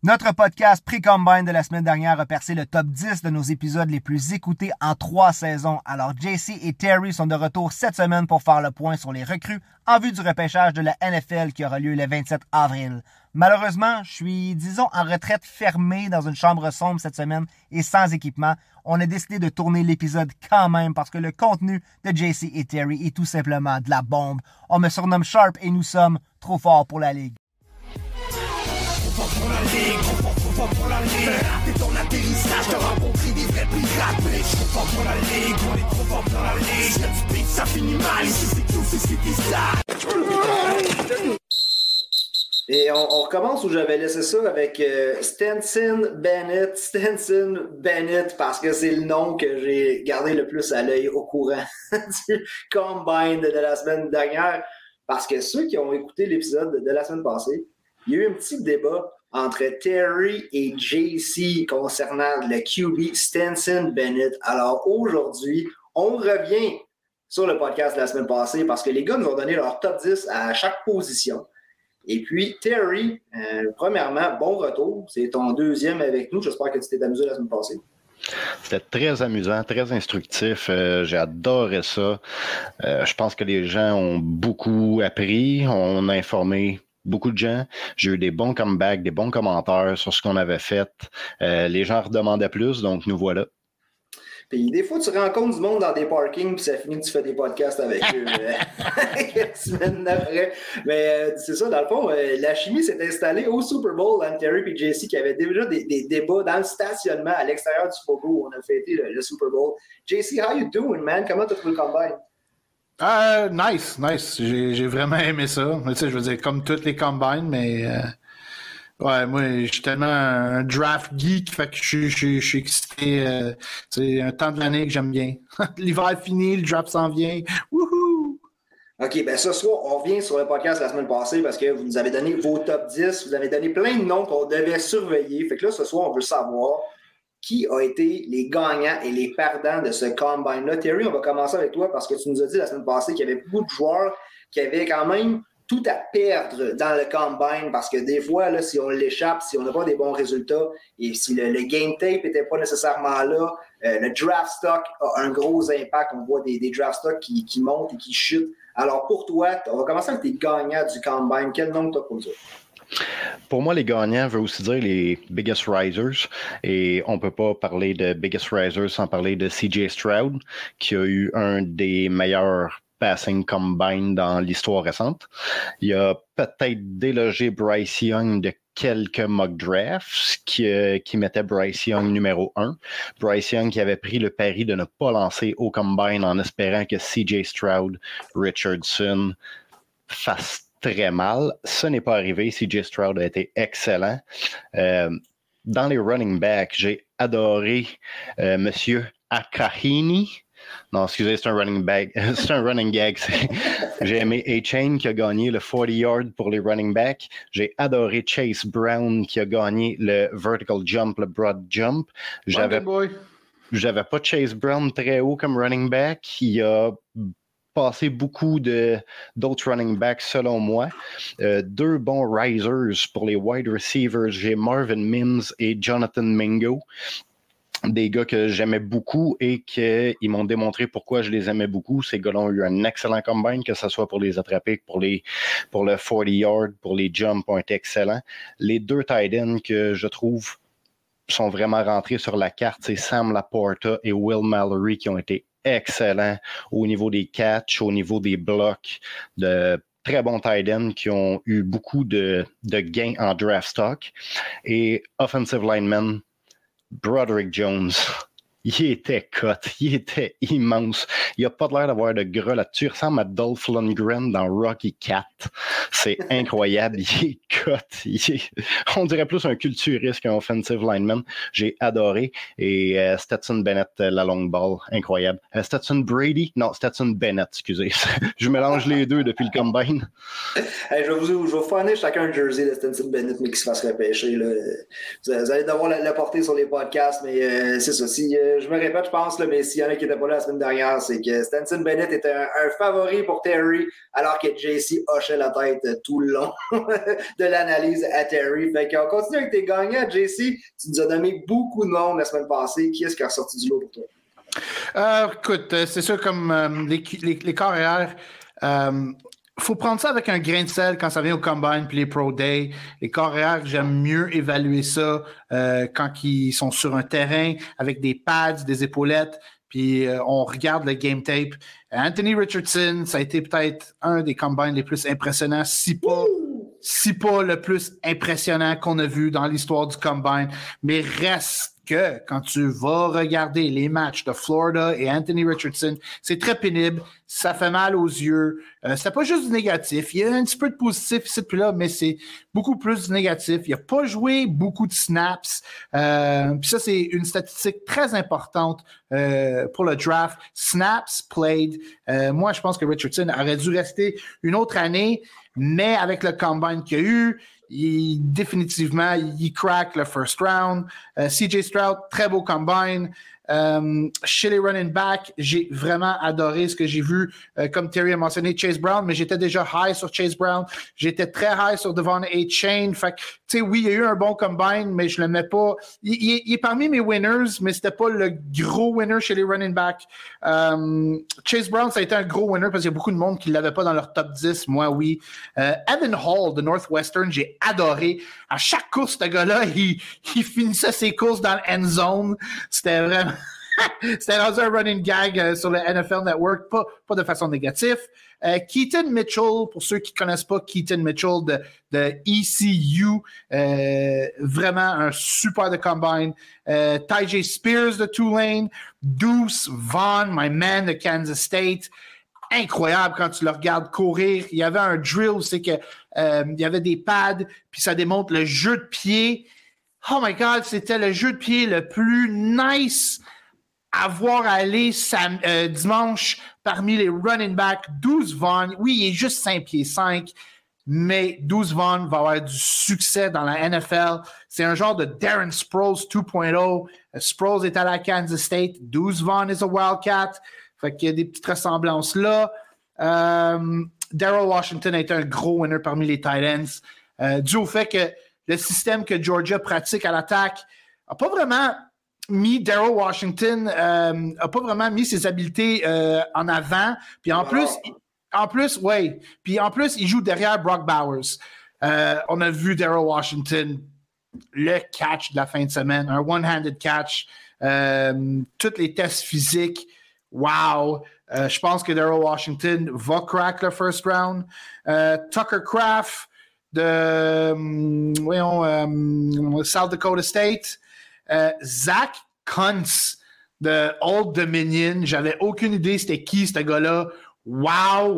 Notre podcast Pré-Combine de la semaine dernière a percé le top 10 de nos épisodes les plus écoutés en 3 saisons. Alors JC et Terry sont de retour cette semaine pour faire le point sur les recrues en vue du repêchage de la NFL qui aura lieu le 27 avril. Malheureusement, je suis, disons, en retraite fermée dans une chambre sombre cette semaine et sans équipement. On a décidé de tourner l'épisode quand même parce que le contenu de JC et Terry est tout simplement de la bombe. On me surnomme Sharp et nous sommes trop forts pour la ligue. Pour la ligue, pour la ligue. T'es ton atterrissage, t'as rencontré des vrais pirates. Mais je suis fort pour la ligue, on est trop fort pour la ligue. Si tu piques, ça finit mal, ici c'est tout, c'est ça. Et on recommence où j'avais laissé ça avec Stetson Bennett, parce que c'est le nom que j'ai gardé le plus à l'œil au courant du Combine de la semaine dernière. Parce que ceux qui ont écouté l'épisode de la semaine passée, il y a eu un petit débat entre Terry et JC concernant le QB Stetson Bennett. Alors aujourd'hui, on revient sur le podcast de la semaine passée parce que les gars nous ont donné leur top 10 à chaque position. Et puis Terry, premièrement, bon retour. C'est ton deuxième avec nous. J'espère que tu t'es amusé la semaine passée. C'était très amusant, très instructif. J'ai adoré ça. Je pense que les gens ont beaucoup appris. On a informé beaucoup de gens. J'ai eu des bons comebacks, des bons commentaires sur ce qu'on avait fait. Les gens redemandaient plus, donc nous voilà. Puis des fois, tu rencontres du monde dans des parkings, puis ça finit que tu fais des podcasts avec eux quelques semaines après. Mais c'est ça, dans le fond, la chimie s'est installée au Super Bowl entre Terry et JC qui avaient déjà des débats dans le stationnement à l'extérieur du Fogo où on a fêté le Super Bowl. JC, how you doing, man? Comment t'as trouvé le combine? Nice. J'ai vraiment aimé ça. Tu sais, je veux dire, comme toutes les combines, mais ouais, moi, je suis tellement un draft geek, fait que je suis excité. C'est un temps de l'année que j'aime bien. L'hiver est fini, le draft s'en vient. Wouhou! OK, ben ce soir, on revient sur le podcast la semaine passée parce que vous nous avez donné vos top 10, vous avez donné plein de noms qu'on devait surveiller. Fait que là, ce soir, on veut savoir qui a été les gagnants et les perdants de ce combine-là. Terry, on va commencer avec toi parce que tu nous as dit la semaine passée qu'il y avait beaucoup de joueurs qui avaient quand même tout à perdre dans le combine parce que des fois, là, si on l'échappe, si on n'a pas des bons résultats et si le game tape n'était pas nécessairement là, le draft stock a un gros impact. On voit des draft stocks qui montent et qui chutent. Alors pour toi, on va commencer avec tes gagnants du combine. Quel nom tu as pour dire? Pour moi, les gagnants veut aussi dire les biggest risers. Et on ne peut pas parler de biggest risers sans parler de CJ Stroud, qui a eu un des meilleurs passing combine dans l'histoire récente. Il a peut-être délogé Bryce Young de quelques mock drafts qui mettaient Bryce Young numéro 1. Bryce Young qui avait pris le pari de ne pas lancer au combine en espérant que CJ Stroud, Richardson fassent très mal. Ce n'est pas arrivé. CJ Stroud a été excellent. Dans les running backs, j'ai adoré Monsieur Akahini. Non, excusez, c'est un running back. C'est un running gag. J'ai aimé A-Chain qui a gagné le 40 yards pour les running backs. J'ai adoré Chase Brown qui a gagné le vertical jump, le broad jump. J'avais pas Chase Brown très haut comme running back. Il a passé beaucoup d'autres running backs selon moi. 2 bons risers pour les wide receivers. J'ai Marvin Mims et Jonathan Mingo. Des gars que j'aimais beaucoup et qu'ils m'ont démontré pourquoi je les aimais beaucoup. Ces gars-là ont eu un excellent combine, que ce soit pour les attraper, pour le 40 yards, pour les jumps, ont été excellents. Les 2 tight ends que je trouve sont vraiment rentrés sur la carte, c'est Sam Laporta et Will Mallory qui ont été excellents au niveau des catchs, au niveau des blocs, de très bons tight ends qui ont eu beaucoup de gains en draft stock. Et offensive linemen, Broderick Jones, il était cut, il était immense. Il n'a pas l'air d'avoir de gras là-dessus. Il ressemble à Dolph Lundgren dans Rocky IV. C'est incroyable, il est cut. On dirait plus un culturiste qu'un offensive lineman. J'ai adoré. Et Stetson Bennett, la long ball, incroyable. Stetson Bennett, excusez. Je mélange les deux depuis le combine. Hey, je vais vous fournir chacun un jersey de Stetson Bennett, mais qui se fasse repêcher. Là. Vous allez devoir le porter sur les podcasts, mais c'est ça. Si je me répète, je pense, là, mais s'il y en a qui n'étaient pas là la semaine dernière, c'est que Stetson Bennett était un favori pour Terry, alors que JC hochait la tête tout le long de l'analyse à Terry. Fait qu'on continue avec tes gagnants. JC, tu nous as donné beaucoup de noms la semaine passée. Qui est-ce qui a ressorti du lot pour toi? Écoute, c'est sûr, comme les carrières, faut prendre ça avec un grain de sel quand ça vient au Combine puis les Pro Day. Les carrières, j'aime mieux évaluer ça quand ils sont sur un terrain avec des pads, des épaulettes, puis on regarde le game tape. Anthony Richardson, ça a été peut-être un des Combines les plus impressionnants, si pas le plus impressionnant qu'on a vu dans l'histoire du Combine. Mais reste que quand tu vas regarder les matchs de Florida et Anthony Richardson, c'est très pénible, ça fait mal aux yeux. C'est pas juste du négatif. Il y a un petit peu de positif ici puis là, mais c'est beaucoup plus du négatif. Il n'a pas joué beaucoup de snaps. Puis ça, c'est une statistique très importante pour le draft. Snaps played. Moi, je pense que Richardson aurait dû rester une autre année, mais avec le combine qu'il y a eu, définitivement, il crack le first round. CJ Stroud, très beau combine. Chez les running back, j'ai vraiment adoré ce que j'ai vu. Comme Terry a mentionné, Chase Brown, mais j'étais déjà high sur Chase Brown. J'étais très high sur Devon A-Chain. Fait que, tu sais, oui, il y a eu un bon combine, mais je le mets pas. Il est parmi mes winners, mais c'était pas le gros winner chez les running backs. Chase Brown, ça a été un gros winner parce qu'il y a beaucoup de monde qui l'avait pas dans leur top 10. Moi, oui. Evan Hall de Northwestern, j'ai adoré. À chaque course, ce gars-là, il finissait ses courses dans le end zone. C'était vraiment... C'était rendu un running gag sur le NFL Network, pas de façon négative. Keaton Mitchell, pour ceux qui ne connaissent pas Keaton Mitchell de ECU, vraiment un super de combine. Tyjae Spears de Tulane, Deuce Vaughn, my man de Kansas State. Incroyable quand tu le regardes courir. Il y avait un drill, c'est que il y avait des pads, puis ça démontre le jeu de pied. Oh my God, c'était le jeu de pied le plus nice à voir aller dimanche parmi les running backs. Deuce Vaughn, oui, il est juste 5 pieds 5, mais Deuce Vaughn va avoir du succès dans la NFL. C'est un genre de Darren Sproles 2.0. Sproles est à la Kansas State. Deuce Vaughn is a Wildcat. Fait qu'il y a des petites ressemblances là. Darrell Washington a été un gros winner parmi les tight ends. Dû au fait que le système que Georgia pratique à l'attaque n'a pas vraiment mis Darrell Washington, a pas vraiment mis ses habiletés en avant. Puis en plus, ouais. Puis en plus, il joue derrière Brock Bowers. On a vu Darrell Washington, le catch de la fin de semaine, un one-handed catch, tous les tests physiques. Wow! Je pense que Darrell Washington va crack le first round. Tucker Kraft de South Dakota State. Zach Kuntz de Old Dominion. J'avais aucune idée c'était qui ce gars-là. Wow.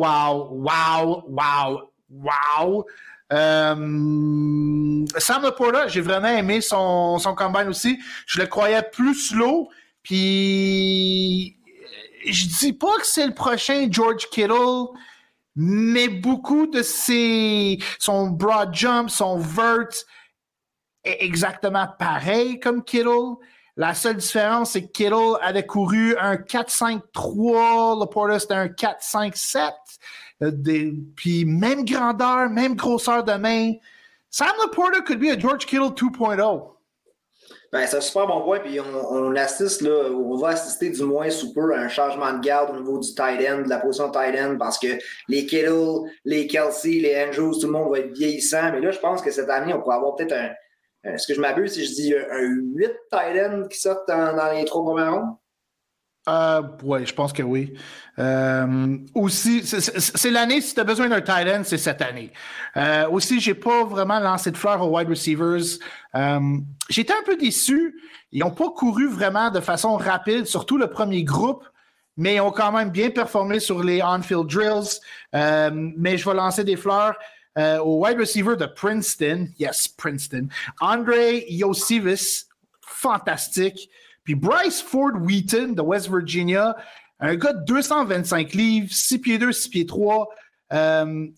Sam Laporta, j'ai vraiment aimé son combine aussi. Je le croyais plus slow. Puis je dis pas que c'est le prochain George Kittle, mais beaucoup de son broad jump, son vert est exactement pareil comme Kittle. La seule différence, c'est que Kittle avait couru un 4-5-3, Laporta c'était un 4-5-7. Puis même grandeur, même grosseur de main. Sam Laporta could be a George Kittle 2.0. Ben, c'est un super bon point, puis on assiste, là, on va assister du moins sous peu à un changement de garde au niveau du tight end, de la position de tight end, parce que les Kittle, les Kelsey, les Andrews, tout le monde va être vieillissant. Mais là, je pense que cette année, on pourrait avoir peut-être est-ce que je m'abuse si je dis un 8 tight end qui sortent dans les 3 premières rondes? Oui, je pense que oui. Aussi, c'est l'année, si tu as besoin d'un tight end, c'est cette année. Aussi, j'ai pas vraiment lancé de fleurs aux wide receivers. J'étais un peu déçu. Ils n'ont pas couru vraiment de façon rapide, surtout le premier groupe, mais ils ont quand même bien performé sur les on-field drills. Mais je vais lancer des fleurs au wide receiver de Princeton. Yes, Princeton. Andre Iosivas, fantastique. Puis Bryce Ford Wheaton de West Virginia, un gars de 225 livres, 6 pieds 2, 6 pieds 3,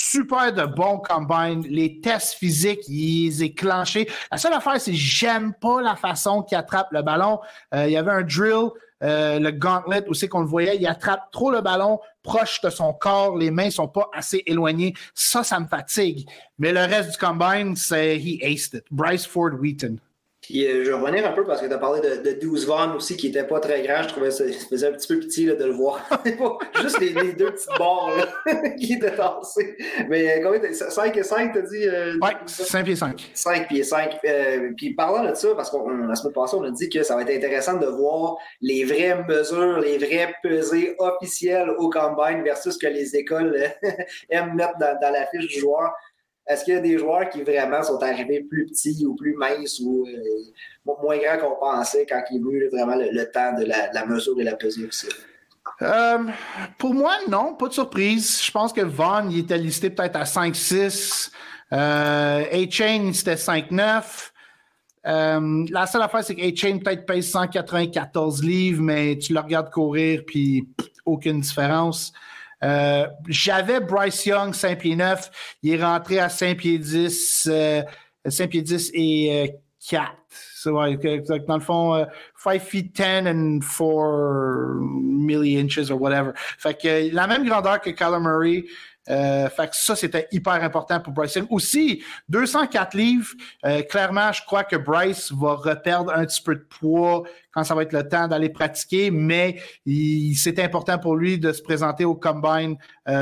super de bons combines. Les tests physiques, ils est clenché. La seule affaire, c'est que j'aime pas la façon qu'il attrape le ballon. Il y avait un drill, le gauntlet, où c'est qu'on le voyait, il attrape trop le ballon proche de son corps, les mains sont pas assez éloignées. Ça me fatigue. Mais le reste du combine, c'est he aced it. Bryce Ford Wheaton. Puis je vais revenir un peu parce que tu as parlé de Deuce Vaughn aussi, qui n'était pas très grand. Je trouvais ça faisait un petit peu pitié là, de le voir. Juste les deux petites barres là, qui étaient tassées. Mais combien 5 et 5, t'as dit? Oui, 5 pieds 5. 5 pieds 5. Puis parlant de ça, parce que la semaine passée, on a dit que ça va être intéressant de voir les vraies mesures, les vraies pesées officielles au combine versus ce que les écoles aiment mettre dans la fiche du joueur. Est-ce qu'il y a des joueurs qui vraiment sont arrivés plus petits ou plus minces ou moins grands qu'on pensait quand ils ont eu vraiment le temps de la mesure et la pesée aussi? Pour moi, non, pas de surprise. Je pense que Vaughn, il était listé peut-être à 5'6". A-Chain, c'était 5'9". La seule affaire, c'est qu'A-Chain peut-être pèse 194 livres, mais tu le regardes courir, puis aucune différence. J'avais Bryce Young, 5 pieds 9. Il est rentré à 5 pieds 10, 5 pieds 10 et 4. So, dans le fond, 5 feet 10 and 4 milli-inches or whatever. Fait que la même grandeur que Kyler Murray. Fait que ça, c'était hyper important pour Bryce Young. Aussi, 204 livres. Clairement, je crois que Bryce va reperdre un petit peu de poids quand ça va être le temps d'aller pratiquer, mais c'est important pour lui de se présenter au Combine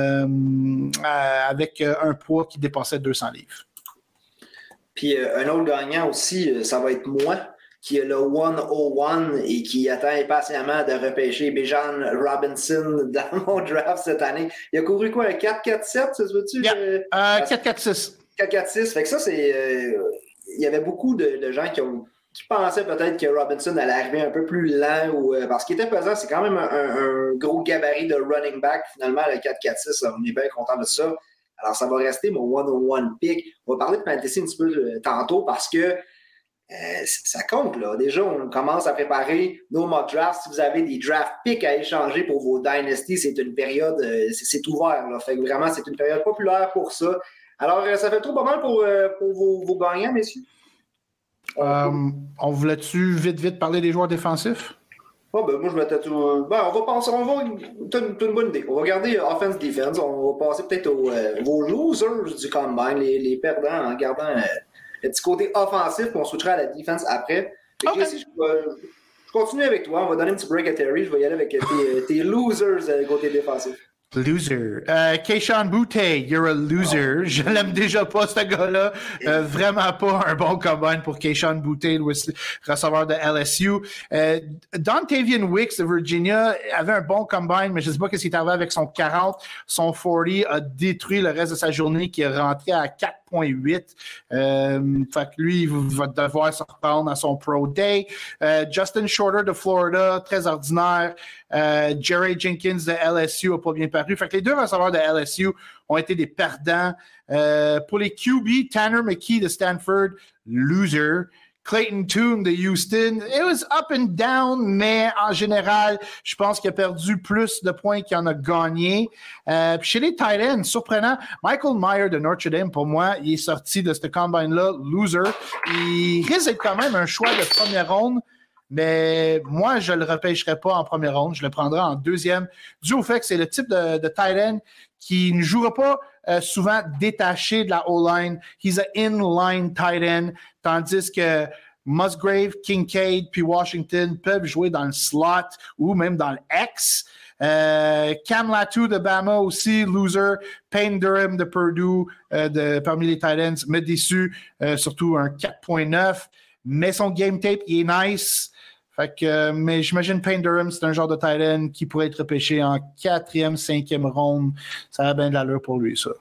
avec un poids qui dépassait 200 livres. Puis un autre gagnant aussi, ça va être moi, qui est le 101 et qui attend impatiemment de repêcher Bijan Robinson dans mon draft cette année. Il a couru quoi, un 4-4-7, ça se veut-tu? 4-4-6. 4-4-6. Fait que ça, c'est... il y avait beaucoup de gens qui pensaient peut-être que Robinson allait arriver un peu plus lent parce qu'il était pesant. C'est quand même un gros gabarit de running back, finalement, le 4-4-6. On est bien content de ça. Alors, ça va rester mon 101 pick. On va parler de fantasy un petit peu tantôt parce que ça compte, là. Déjà, on commence à préparer nos mock drafts. Si vous avez des draft picks à échanger pour vos dynasties, c'est une période, c'est ouvert, là. Fait que vraiment, c'est une période populaire pour ça. Alors, ça fait trop pas mal pour vos gagnants, messieurs. On voulait-tu vite parler des joueurs défensifs? Oh, ben, moi, je m'étais tout. Ben, on va passer. T'as une bonne idée. On va regarder offense-defense. On va passer peut-être vos losers du combine, les perdants, en gardant le petit côté offensif, puis on switchera à la defense après. Okay. Ici, je continue avec toi. On va donner un petit break à Terry. Je vais y aller avec tes losers côté défensif. Loser. Keyshawn Boutte, you're a loser. Je l'aime déjà pas, ce gars-là. Vraiment pas un bon combine pour Keyshawn Boutte, le receveur de LSU. Dontavian Wicks de Virginia avait un bon combine, mais je sais pas ce qui est arrivé avec son 40. Son 40 a détruit le reste de sa journée, qui est rentré à 4.8. Fait que lui, il va devoir se reprendre à son Pro Day. Justin Shorter de Florida, très ordinaire. Jerry Jenkins de LSU n'a pas bien paru. Fait que les deux receveurs de LSU ont été des perdants. Pour les QB, Tanner McKee de Stanford, loser. Clayton Tune de Houston, it was up and down, mais en général, je pense qu'il a perdu plus de points qu'il en a gagné. Puis chez les tight ends, surprenant, Michael Mayer de Notre Dame, pour moi, il est sorti de ce combine-là, loser. Il risque d'être quand même un choix de première ronde, mais moi, je ne le repêcherai pas en première ronde. Je le prendrai en deuxième, dû au fait que c'est le type de tight end qui ne jouera pas souvent détaché de la O-line. He's an in-line tight end, tandis que Musgrave, Kincaid puis Washington peuvent jouer dans le slot ou même dans le X. Cam Latu de Bama aussi, loser. Payne Durham de Purdue, parmi les tight ends, me déçu, surtout un 4.9. Mais son game tape, il est nice. Fait que, mais j'imagine Payne Durham, c'est un genre de tight end qui pourrait être repêché en 4e, 5e ronde. Ça a bien de l'allure pour lui, ça.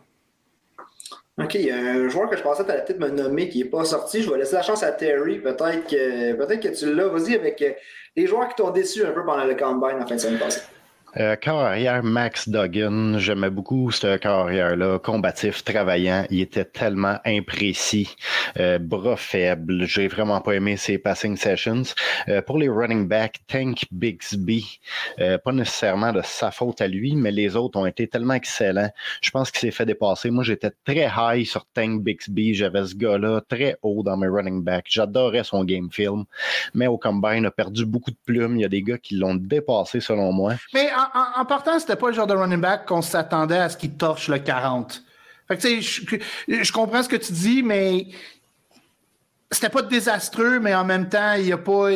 OK, il y a un joueur que je pensais que tu allais peut-être me nommer qui n'est pas sorti. Je vais laisser la chance à Terry. Peut-être que tu l'as. Vas-y avec les joueurs qui t'ont déçu un peu pendant le combine en fin de semaine passée. Corps arrière, Max Duggan, j'aimais beaucoup ce corps arrière-là, combatif, travaillant, il était tellement imprécis, bras faibles, j'ai vraiment pas aimé ses passing sessions. Pour les running backs, Tank Bigsby, pas nécessairement de sa faute à lui, mais les autres ont été tellement excellents, je pense qu'il s'est fait dépasser. Moi, j'étais très high sur Tank Bigsby, j'avais ce gars-là très haut dans mes running backs, j'adorais son game film, mais au combine, il a perdu beaucoup de plumes, il y a des gars qui l'ont dépassé selon moi. Mais en partant, c'était pas le genre de running back qu'on s'attendait à ce qu'il torche le 40. Fait que tu sais, je comprends ce que tu dis, mais c'était pas désastreux, mais en même temps, il a pas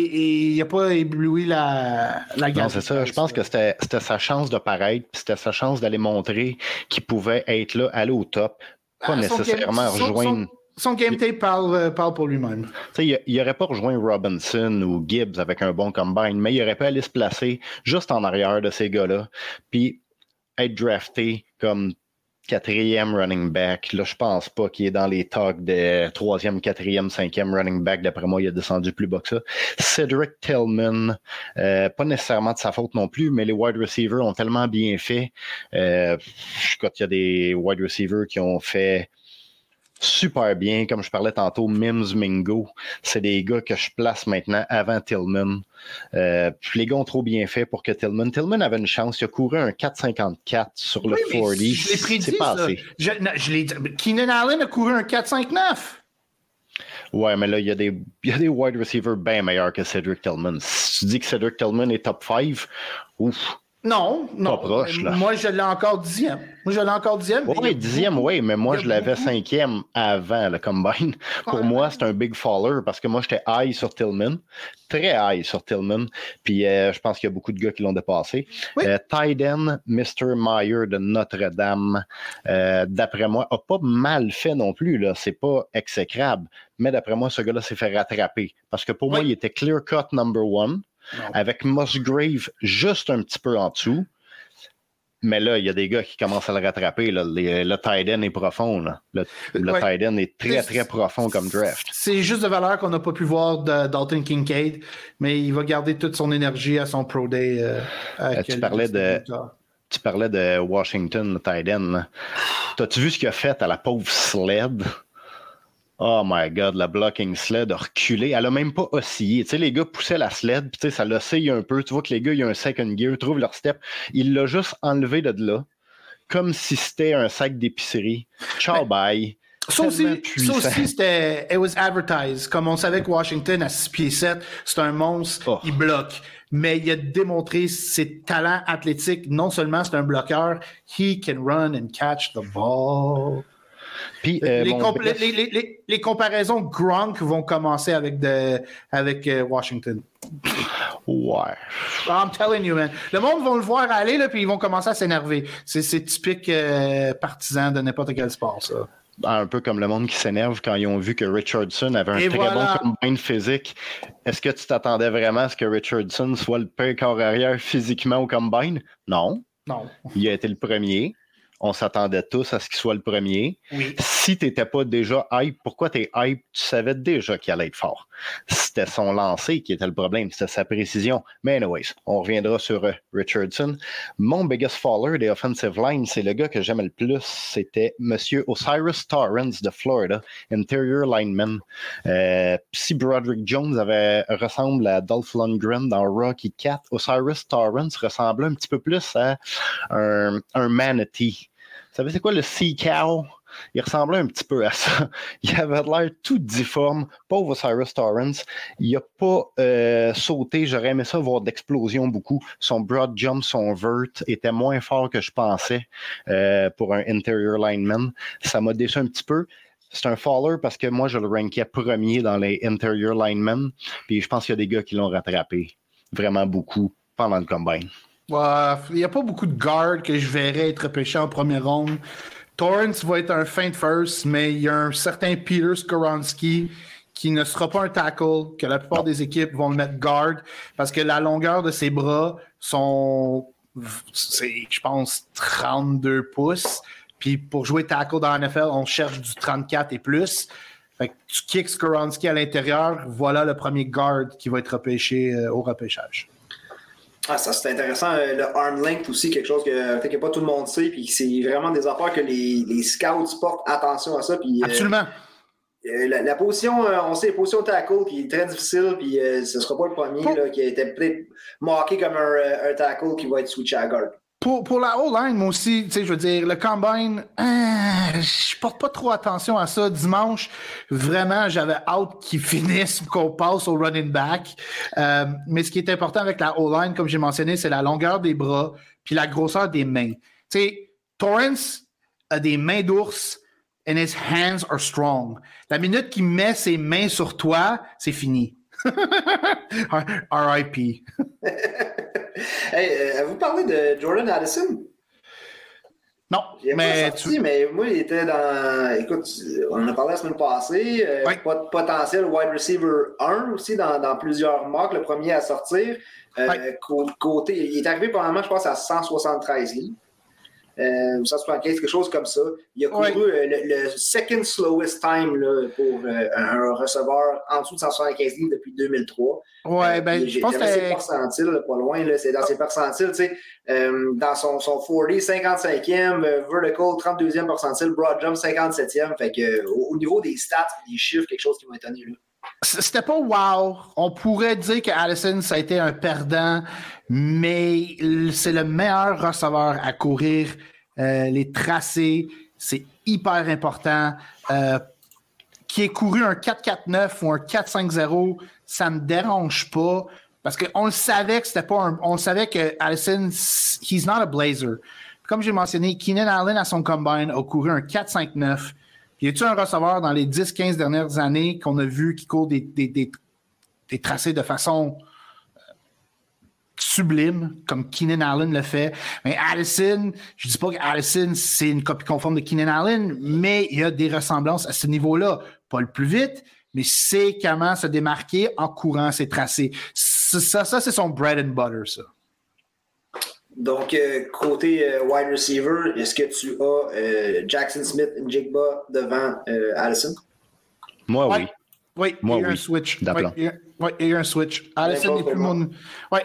ébloui la gamme. Non, c'est ça. Je pense que c'était sa chance de paraître, puis c'était sa chance d'aller montrer qu'il pouvait être là, aller au top, pas nécessairement rejoindre. Son game tape parle pour lui-même. Il n'aurait pas rejoint Robinson ou Gibbs avec un bon combine, mais il aurait pu aller se placer juste en arrière de ces gars-là, puis être drafté comme 4e running back. Là, je pense pas qu'il est dans les talks de 3e, 4e, 5e running back. D'après moi, il a descendu plus bas que ça. Cedric Tillman, pas nécessairement de sa faute non plus, mais les wide receivers ont tellement bien fait. Quand il y a des wide receivers qui ont fait super bien, comme je parlais tantôt, Mims, Mingo, c'est des gars que je place maintenant avant Tillman. Les gars ont trop bien fait pour que Tillman avait une chance. Il a couru un 4,54 sur le 40. Je l'ai prédit, c'est pas assez. Keenan Allen a couru un 4,59. Ouais, mais là, il y a des wide receivers bien meilleurs que Cedric Tillman. Si tu dis que Cedric Tillman est top 5, ouf. Non. Pas proche, là. Moi, je l'ai encore 10e. Oui, 10e, oui, mais moi, je l'avais 5e avant le combine. Pour moi, c'est un big faller parce que moi, j'étais high sur Tillman, très high sur Tillman, puis je pense qu'il y a beaucoup de gars qui l'ont dépassé. Oui. Tyden, Mr. Meyer de Notre-Dame, d'après moi, a pas mal fait non plus, là. C'est pas exécrable, mais d'après moi, ce gars-là s'est fait rattraper parce que pour moi, il était clear-cut number 1. Avec Musgrave juste un petit peu en dessous. Mais là, il y a des gars qui commencent à le rattraper. Là. Le tight end est profond. Là. Le tight end est très, très profond comme draft. C'est juste de valeur qu'on n'a pas pu voir de Dalton Kincaid, mais il va garder toute son énergie à son Pro Day. Tu parlais de Washington, le tight end. T'as-tu vu ce qu'il a fait à la pauvre sled? Oh my God, la blocking sled a reculé. Elle a même pas oscillé. Tu sais, les gars poussaient la sled, puis tu sais, ça l'oscille un peu. Tu vois que les gars, il y a un second gear, trouvent leur step. Il l'a juste enlevé de là, comme si c'était un sac d'épicerie. Ciao, bye. Ça aussi, c'était « it was advertised ». Comme on savait que Washington, à 6 pieds 7, c'est un monstre, il bloque. Mais il a démontré ses talents athlétiques. Non seulement c'est un bloqueur, he can run and catch the ball. Puis, les comparaisons Gronk vont commencer avec Washington. Ouais. I'm telling you, man. Le monde va le voir aller, là, puis ils vont commencer à s'énerver. C'est typique partisan de n'importe quel sport, ça. Un peu comme le monde qui s'énerve quand ils ont vu que Richardson avait un bon combine physique. Est-ce que tu t'attendais vraiment à ce que Richardson soit le pire corps arrière physiquement au combine? Non. Il a été le premier. On s'attendait tous à ce qu'il soit le premier. Oui. Si tu n'étais pas déjà hype, pourquoi tu es hype? Tu savais déjà qu'il allait être fort. C'était son lancer qui était le problème, c'était sa précision. Mais anyways, on reviendra sur Richardson. Mon biggest faller des offensive line, c'est le gars que j'aime le plus. C'était Monsieur Osiris Torrance de Florida, interior lineman. Si Broderick Jones ressemble à Dolph Lundgren dans Rocky IV, Osiris Torrance ressemblait un petit peu plus à un manatee. Vous savez c'est quoi le sea cow? Il ressemblait un petit peu à ça. Il avait l'air tout difforme. Pauvre Osiris Torrance. Il n'a pas sauté. J'aurais aimé ça voir d'explosion beaucoup. Son broad jump, son vert était moins fort que je pensais pour un interior lineman. Ça m'a déçu un petit peu. C'est un faller parce que moi, je le rankais premier dans les interior linemen. Puis je pense qu'il y a des gars qui l'ont rattrapé vraiment beaucoup pendant le combine. Il n'y a pas beaucoup de guards que je verrais être repêché en première ronde. Torrance va être un feint first, mais il y a un certain Peter Skoronski qui ne sera pas un tackle, que la plupart des équipes vont le mettre guard, parce que la longueur de ses bras c'est, je pense, 32 pouces. Puis pour jouer tackle dans la NFL, on cherche du 34 et plus. Fait que tu kicks Skoronski à l'intérieur, voilà le premier guard qui va être repêché au repêchage. Ah, ça c'est intéressant. Le arm length aussi, quelque chose que peut-être que pas tout le monde sait, puis c'est vraiment des affaires que les scouts portent attention à ça. Puis, Absolument. La position, on sait, la position tackle qui est très difficile, puis ce ne sera pas le premier là, qui a été peut-être marqué comme un tackle qui va être switché à guard. Pour la O-line, moi aussi, tu sais, je veux dire, le combine, je porte pas trop attention à ça. Dimanche, vraiment, j'avais hâte qu'ils finissent, qu'on passe au running back. Mais ce qui est important avec la O-line, comme j'ai mentionné, c'est la longueur des bras puis la grosseur des mains. Tu sais, Torrance a des mains d'ours and his hands are strong. La minute qu'il met ses mains sur toi, c'est fini. R.I.P. Hey, vous parlez de Jordan Addison? Non, mais mais moi, il était dans... Écoute, on en a parlé la semaine passée. Potentiel wide receiver 1 aussi dans plusieurs mocks, le premier à sortir. Côté, il est arrivé probablement, je pense, à 173 livres. 175, quelque chose comme ça. Il a couru le second slowest time là, pour un receveur en dessous de 175 livres depuis 2003. Ouais, je pense que c'est percentile, pas loin, là, c'est dans ses percentiles, tu sais, dans son 40, 55e, vertical, 32e percentile, broad jump, 57e. Fait que au niveau des stats, des chiffres, quelque chose qui m'a étonné là. C'était pas wow. On pourrait dire que Addison, ça a été un perdant, mais c'est le meilleur receveur à courir les tracés. C'est hyper important. Qui ait couru un 4-4-9 ou un 4-5-0, ça me dérange pas. Parce qu'on le savait que c'était pas on le savait que Addison, he's not a blazer. Comme j'ai mentionné, Keenan Allen à son combine a couru un 4-5-9. Y a-t-il un receveur dans les 10-15 dernières années qu'on a vu qui court des tracés de façon sublime, comme Keenan Allen le fait? Mais Addison, je dis pas qu'Addison, c'est une copie conforme de Keenan Allen, mais il y a des ressemblances à ce niveau-là. Pas le plus vite, mais c'est comment se démarquer en courant ses tracés. Ça c'est son bread and butter, ça. Donc, côté wide receiver, est-ce que tu as Jackson Smith-Njigba devant Addison? Moi, oui. Oui, il y a eu un switch. D'aplomb. Il y a eu un switch. Addison n'est plus mon... Oui.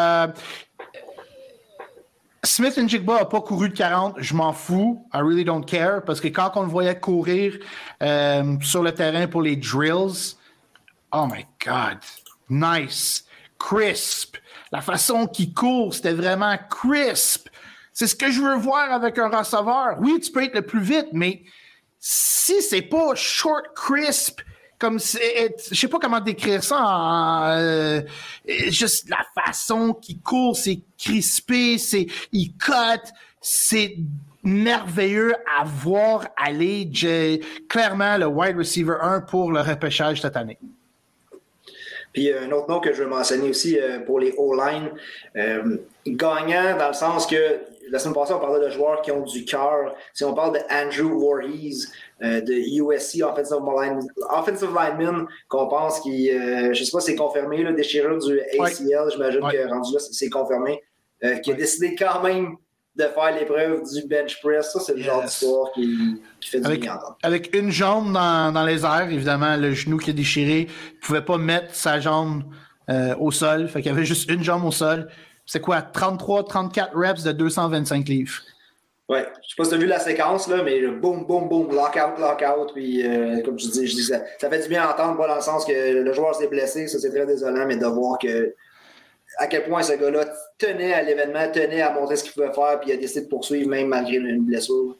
Smith-Njigba n'a pas couru de 40. Je m'en fous. I really don't care. Parce que quand on le voyait courir sur le terrain pour les drills, oh my God. Nice. Crisp. La façon qu'il court, c'était vraiment crisp. C'est ce que je veux voir avec un receveur. Oui, tu peux être le plus vite, mais si c'est pas short, crisp, comme je sais pas comment décrire ça, juste la façon qu'il court, c'est crispé, il cut, c'est merveilleux à voir aller. Clairement, le wide receiver 1 pour le repêchage cette année. Puis un autre nom que je veux mentionner aussi pour les O-line, gagnant dans le sens que la semaine passée, on parlait de joueurs qui ont du cœur. Si on parle de Andrew Voorhees, de USC Offensive Lineman, qu'on pense qu'il, je ne sais pas si c'est confirmé, là, déchirure du ACL, j'imagine que rendu là, c'est confirmé, qui a décidé quand même de faire l'épreuve du bench press. Ça, c'est le genre d'histoire qui fait du bien. Avec une jambe dans les airs, évidemment, le genou qui est déchiré, il ne pouvait pas mettre sa jambe au sol. Fait qu'il y avait juste une jambe au sol. C'est quoi, 33-34 reps de 225 livres? Ouais, je sais pas si tu as vu la séquence, là, mais boum, boum, boum, lockout. Puis, comme je dis ça fait du bien à entendre, pas dans le sens que le joueur s'est blessé, ça c'est très désolant, mais de voir que à quel point ce gars-là tenait à l'événement, tenait à montrer ce qu'il pouvait faire, puis il a décidé de poursuivre même malgré une blessure.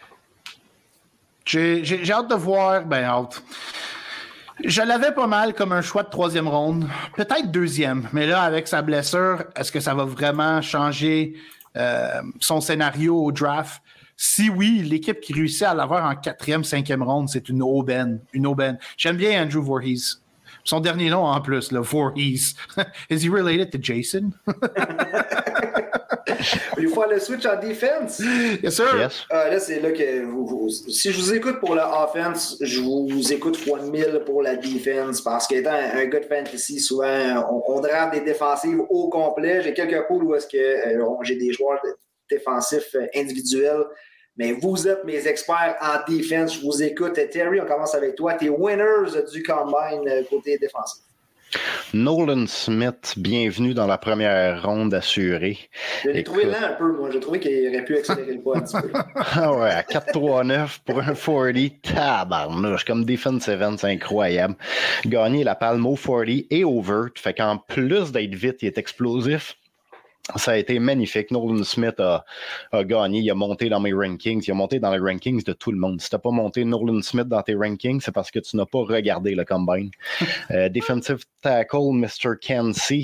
J'ai hâte de voir, hâte. Je l'avais pas mal comme un choix de 3e ronde, peut-être 2e, mais là, avec sa blessure, est-ce que ça va vraiment changer son scénario au draft? Si oui, l'équipe qui réussit à l'avoir en 4e, 5e ronde, c'est une aubaine. J'aime bien Andrew Voorhees. Son dernier nom en plus, le Voorhees. Is he related to Jason? Il faut le switch en defense. Yes, sir. Yes. Là, c'est là que si je vous écoute pour le offense, je vous écoute fois 1000 pour la defense parce qu'étant un gars de fantasy, souvent, on drape des défensives au complet. J'ai quelques poules où est-ce que j'ai des joueurs défensifs individuels. Mais vous êtes mes experts en défense. Je vous écoute. Terry, on commence avec toi. Tes winners du combine côté défensif. Nolan Smith, bienvenue dans la première ronde assurée. Je l'ai trouvé lent un peu, moi. J'ai trouvé qu'il aurait pu accélérer le pas un petit peu. Ah ouais, à 4.39 pour un 40, tabarnouche, comme defensive end, c'est incroyable. Gagner la palme au 40 et au vert, fait qu'en plus d'être vite, il est explosif. Ça a été magnifique. Nolan Smith a gagné. Il a monté dans mes rankings. Il a monté dans les rankings de tout le monde. Si tu n'as pas monté Nolan Smith dans tes rankings, c'est parce que tu n'as pas regardé le combine. Defensive tackle, Mr. Kensey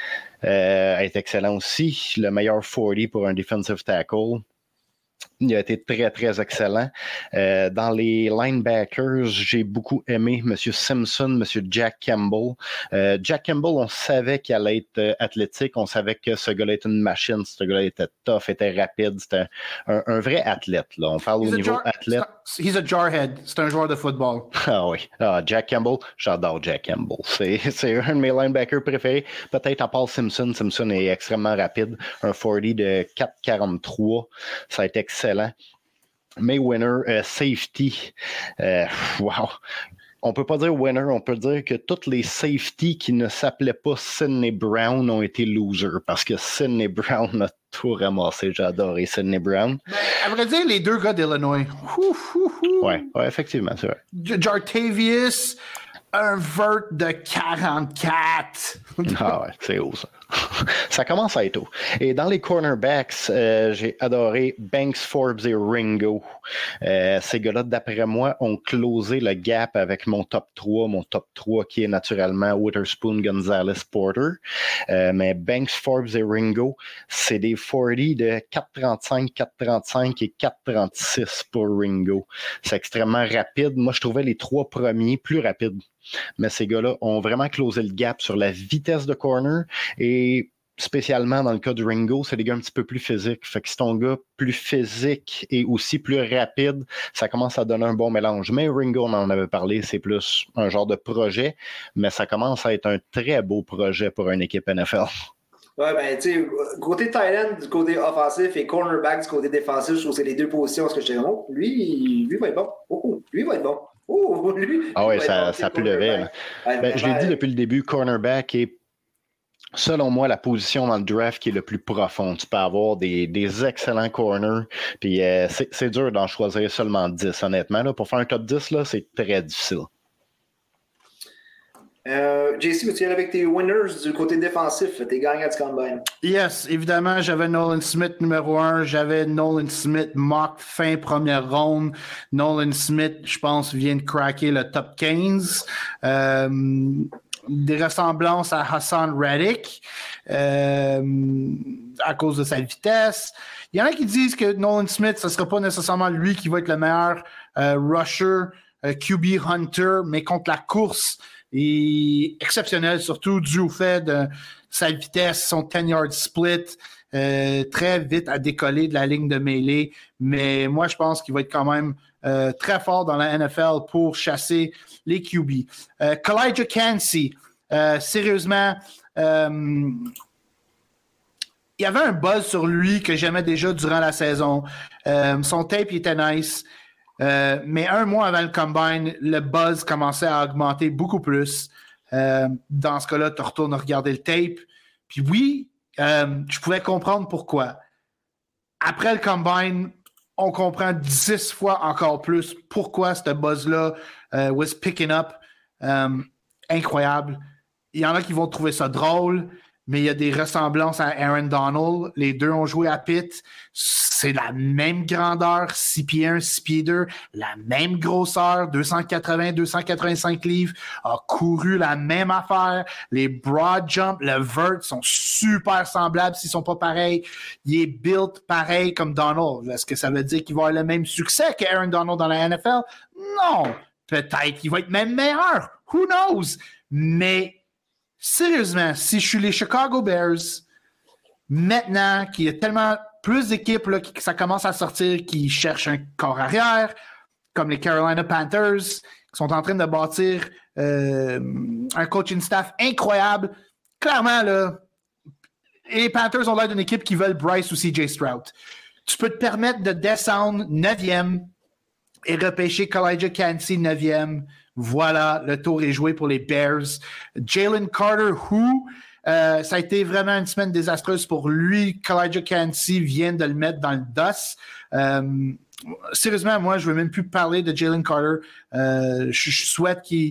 est excellent aussi. Le meilleur 40 pour un defensive tackle. Il a été très, très excellent. Dans les linebackers, j'ai beaucoup aimé M. Simpson, M. Jack Campbell. Jack Campbell, on savait qu'il allait être athlétique. On savait que ce gars-là était une machine. Ce gars-là était tough, était rapide. C'était un vrai athlète. Là. On parle au niveau athlète. He's a jarhead. C'est un joueur de football. Ah oui. Jack Campbell, j'adore Jack Campbell. C'est un de mes linebackers préférés. Peut-être à part Simpson. Simpson est extrêmement rapide. Un 40 de 4.43. Ça a été excellent. Mais winner, safety, wow. On peut pas dire winner, on peut dire que tous les safeties qui ne s'appelaient pas Sidney Brown ont été losers parce que Sidney Brown a tout ramassé. J'ai adoré Sidney Brown. Ben, à vrai dire, les deux gars d'Illinois. Ouais, effectivement, c'est vrai. Jartavius, un vert de 44. Ah ouais, c'est haut ça. Ça commence à être haut. Et dans les cornerbacks, j'ai adoré Banks, Forbes et Ringo. Ces gars-là, d'après moi, ont closé le gap avec mon top 3. Mon top 3 qui est naturellement Witherspoon, Gonzalez, Porter. Mais Banks, Forbes et Ringo, c'est des 40 de 4.35, 4.35 et 4.36 pour Ringo. C'est extrêmement rapide. Moi, je trouvais les 3 premiers plus rapides. Mais ces gars-là ont vraiment closé le gap sur la vitesse de corner et spécialement dans le cas de Ringo, c'est des gars un petit peu plus physiques. Fait que c'est ton gars plus physique et aussi plus rapide, ça commence à donner un bon mélange. Mais Ringo, on en avait parlé, c'est plus un genre de projet, mais ça commence à être un très beau projet pour une équipe NFL. Ouais, ben, tu sais, côté tight end, du côté offensif et cornerback du côté défensif, je trouve que c'est les deux positions. Ce que je dis, oh, lui va être bon. Oh, lui va être bon. Oh, lui. Ah ouais, ça pleuvait. Je l'ai dit depuis le début, cornerback est, selon moi, la position dans le draft qui est le plus profond. Tu peux avoir des excellents corners, puis c'est dur d'en choisir seulement 10, honnêtement. Là. Pour faire un top 10, là, c'est très difficile. JC, veux-tu y aller avec tes winners du côté défensif, tes gagnants du combine? Yes, évidemment, j'avais Nolan Smith numéro 1, j'avais Nolan Smith mock fin première ronde. Nolan Smith, je pense, vient de craquer le top 15. Des ressemblances à Hassan Reddick à cause de sa vitesse. Il y en a qui disent que Nolan Smith, ce ne sera pas nécessairement lui qui va être le meilleur rusher, QB hunter, mais contre la course, il est exceptionnel, surtout dû au fait de sa vitesse, son 10-yard split, très vite à décoller de la ligne de mêlée. Mais moi, je pense qu'il va être quand même très fort dans la NFL pour chasser les QB. Kalijah Kancey, sérieusement, il y avait un buzz sur lui que j'aimais déjà durant la saison. Son tape il était nice. Mais un mois avant le combine, le buzz commençait à augmenter beaucoup plus. Dans ce cas-là, tu retournes regarder le tape. Puis oui, je pouvais comprendre pourquoi. Après le combine, on comprend 10 fois encore plus pourquoi ce buzz-là was picking up. Incroyable. Il y en a qui vont trouver ça drôle, mais il y a des ressemblances à Aaron Donald. Les deux ont joué à Pitt. C'est la même grandeur, 6 pieds 1, 6 pieds 2, la même grosseur, 280, 285 livres, a couru la même affaire. Les broad jumps, le vert sont super semblables s'ils sont pas pareils. Il est built pareil comme Donald. Est-ce que ça veut dire qu'il va avoir le même succès qu'Aaron Donald dans la NFL? Non. Peut-être qu'il va être même meilleur. Who knows? Mais sérieusement, si je suis les Chicago Bears, maintenant qu'il y a tellement plus d'équipes là, que ça commence à sortir qui cherchent un corps arrière, comme les Carolina Panthers, qui sont en train de bâtir un coaching staff incroyable. Clairement, là, les Panthers ont l'air d'une équipe qui veulent Bryce ou CJ Stroud. Tu peux te permettre de descendre 9e et repêcher Kalijah Kancey 9e. Voilà, le tour est joué pour les Bears. Jalen Carter, ça a été vraiment une semaine désastreuse pour lui. Kalijah Kancey vient de le mettre dans le DOS. Sérieusement, moi, je ne veux même plus parler de Jalen Carter. Je souhaite qu'il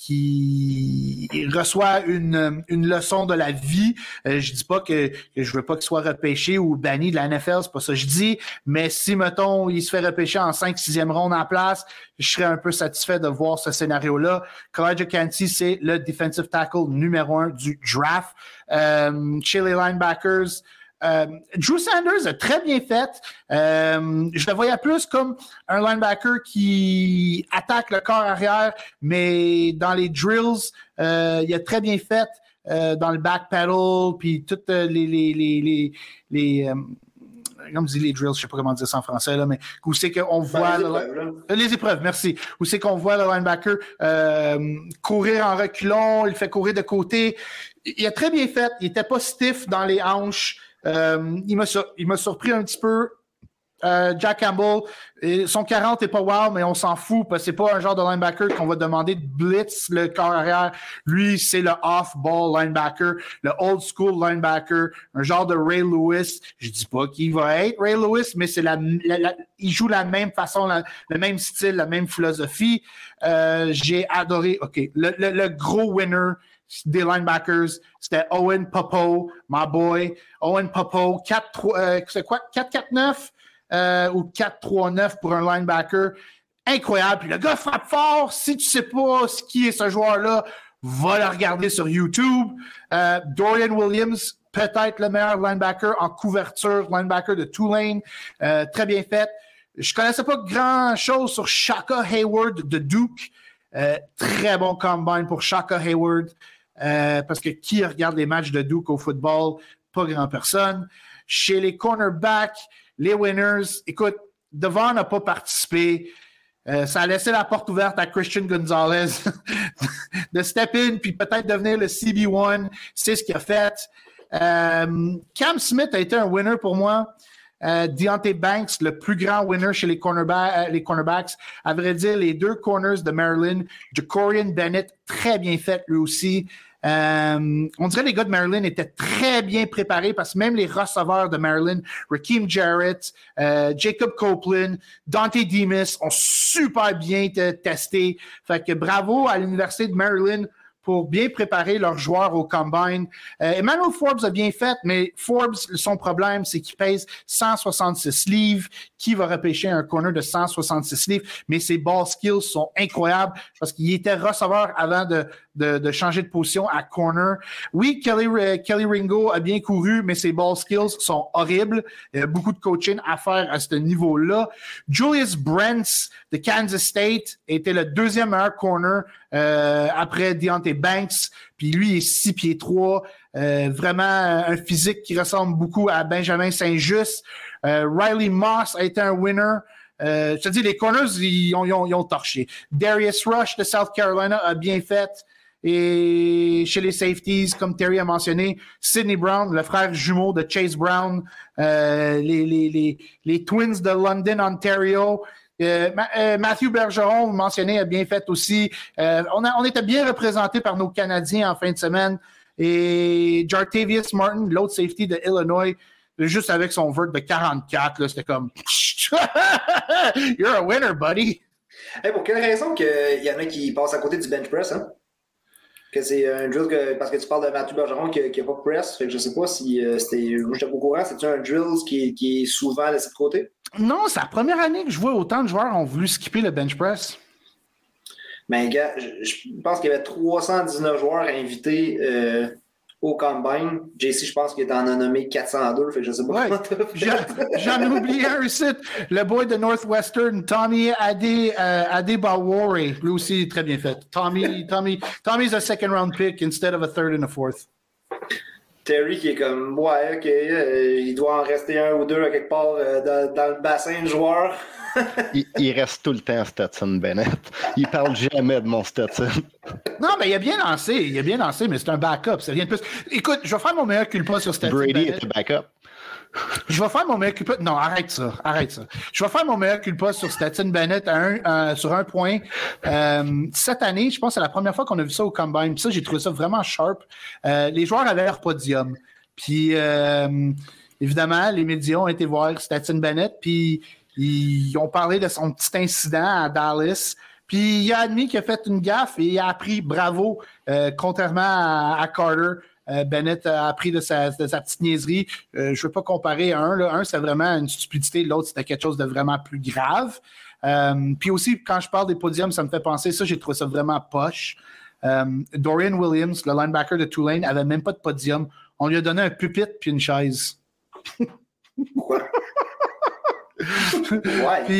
reçoit une leçon de la vie. Je dis pas que je veux pas qu'il soit repêché ou banni de la NFL, c'est pas ça que je dis. Mais si, mettons, il se fait repêcher en 5-6e ronde en place, je serais un peu satisfait de voir ce scénario-là. Kalijah Kancey, c'est le defensive tackle numéro 1 du draft. Chez les linebackers, Drew Sanders a très bien fait. Je le voyais plus comme un linebacker qui attaque le corps arrière, mais dans les drills, il a très bien fait dans le backpedal, puis toutes les comme dit les drills, je ne sais pas comment dire ça en français, là, mais où c'est qu'on voit... Les épreuves, merci. Où c'est qu'on voit le linebacker courir en reculons, il fait courir de côté. Il a très bien fait. Il n'était pas stiff dans les hanches. Il m'a surpris un petit peu. Jack Campbell, son 40 n'est pas wow, mais on s'en fout parce que c'est pas un genre de linebacker qu'on va demander de blitz le corps arrière. Lui, c'est le off-ball linebacker, le old school linebacker, un genre de Ray Lewis. Je dis pas qu'il va être Ray Lewis, mais c'est il joue la même façon, le même style, la même philosophie. J'ai adoré. OK, le gros winner des linebackers, c'était Owen Popo, my boy. Owen Popo, 4-4-9 ou 4-3-9 pour un linebacker. Incroyable. Puis le gars frappe fort. Si tu sais pas qui est ce joueur-là, va le regarder sur YouTube. Dorian Williams, peut-être le meilleur linebacker en couverture, linebacker de Tulane. Très bien fait. Je connaissais pas grand-chose sur Shaka Hayward de Duke. Très bon combine pour Shaka Hayward. Parce que qui regarde les matchs de Duke au football? Pas grand personne. Chez les cornerbacks, les winners, écoute, Devon n'a pas participé. Ça a laissé la porte ouverte à Christian Gonzalez de step in puis peut-être devenir le CB1. C'est ce qu'il a fait. Cam Smith a été un winner pour moi. Deontay Banks, le plus grand winner chez les cornerbacks. À vrai dire, les deux corners de Maryland, Jacorian Bennett, très bien fait lui aussi. On dirait que les gars de Maryland étaient très bien préparés parce que même les receveurs de Maryland, Raheem Jarrett, Jacob Copeland, Dante Demas ont super bien testé. Fait que bravo à l'Université de Maryland pour bien préparer leurs joueurs au combine. Emmanuel Forbes a bien fait, mais Forbes, son problème, c'est qu'il pèse 166 livres. Qui va repêcher un corner de 166 livres? Mais ses ball skills sont incroyables parce qu'il était receveur avant de changer de position à corner. Oui, Kelly Ringo a bien couru, mais ses ball skills sont horribles. Il y a beaucoup de coaching à faire à ce niveau-là. Julius Brents de Kansas State était le deuxième meilleur corner après Deontay Banks. Puis lui, il est 6 pieds 3. Vraiment un physique qui ressemble beaucoup à Benjamin Saint-Just. Riley Moss a été un winner. Je te dis, les corners, ils ont torché. Darius Rush de South Carolina a bien fait. Et chez les safeties, comme Terry a mentionné, Sidney Brown, le frère jumeau de Chase Brown, les Twins de London, Ontario. Matthew Bergeron, vous mentionnez, a bien fait aussi. On était bien représentés par nos Canadiens en fin de semaine. Et Jartavius Martin, l'autre safety de Illinois, juste avec son vert de 44, là, c'était comme You're a winner, buddy. Hey, pour quelle raison qu'il y en a qui passent à côté du bench press, hein? Que c'est un drill parce que tu parles de Mathieu Bergeron qui n'a pas de press, fait que je sais pas si c'était. Moi, j'étais pas au courant, c'est-tu un drill qui est souvent laissé de côté? Non, c'est la première année que je vois autant de joueurs ont voulu skipper le bench press. Mais gars, je pense qu'il y avait 319 joueurs invités au Combine. JC, je pense qu'il en a nommé 402, fait que je sais pas comment t'as fait. J'en ai oublié un ici. Le boy de Northwestern, Tommy Adebawore, lui aussi très bien fait. Tommy's a second round pick instead of a third and a fourth. Terry qui est comme, ouais, OK, il doit en rester un ou deux à quelque part dans le bassin de joueurs. il reste tout le temps Stetson Bennett. Il parle jamais de mon Stetson. Non, mais il a bien lancé, mais c'est un backup. C'est rien de plus. Écoute, je vais faire mon meilleur culpa sur Stetson Brady Bennett. était backup. Je vais faire mon meilleur culpa. Non, arrête ça. Je vais faire mon meilleur culpa sur Stetson Bennett sur un point. Cette année, je pense que c'est la première fois qu'on a vu ça au Combine. Puis ça, j'ai trouvé ça vraiment sharp. Les joueurs avaient leur podium. Puis, évidemment, les médias ont été voir Stetson Bennett. Puis, ils ont parlé de son petit incident à Dallas. Puis, il a admis qu'il a fait une gaffe et il a appris bravo, contrairement à Carter. Bennett a appris de sa petite niaiserie. Je ne veux pas comparer à un. Un, c'est vraiment une stupidité. L'autre, c'était quelque chose de vraiment plus grave. Puis aussi, quand je parle des podiums, ça me fait penser, ça, j'ai trouvé ça vraiment poche. Dorian Williams, le linebacker de Tulane, n'avait même pas de podium. On lui a donné un pupitre puis une chaise. Pourquoi? Ouais. Puis,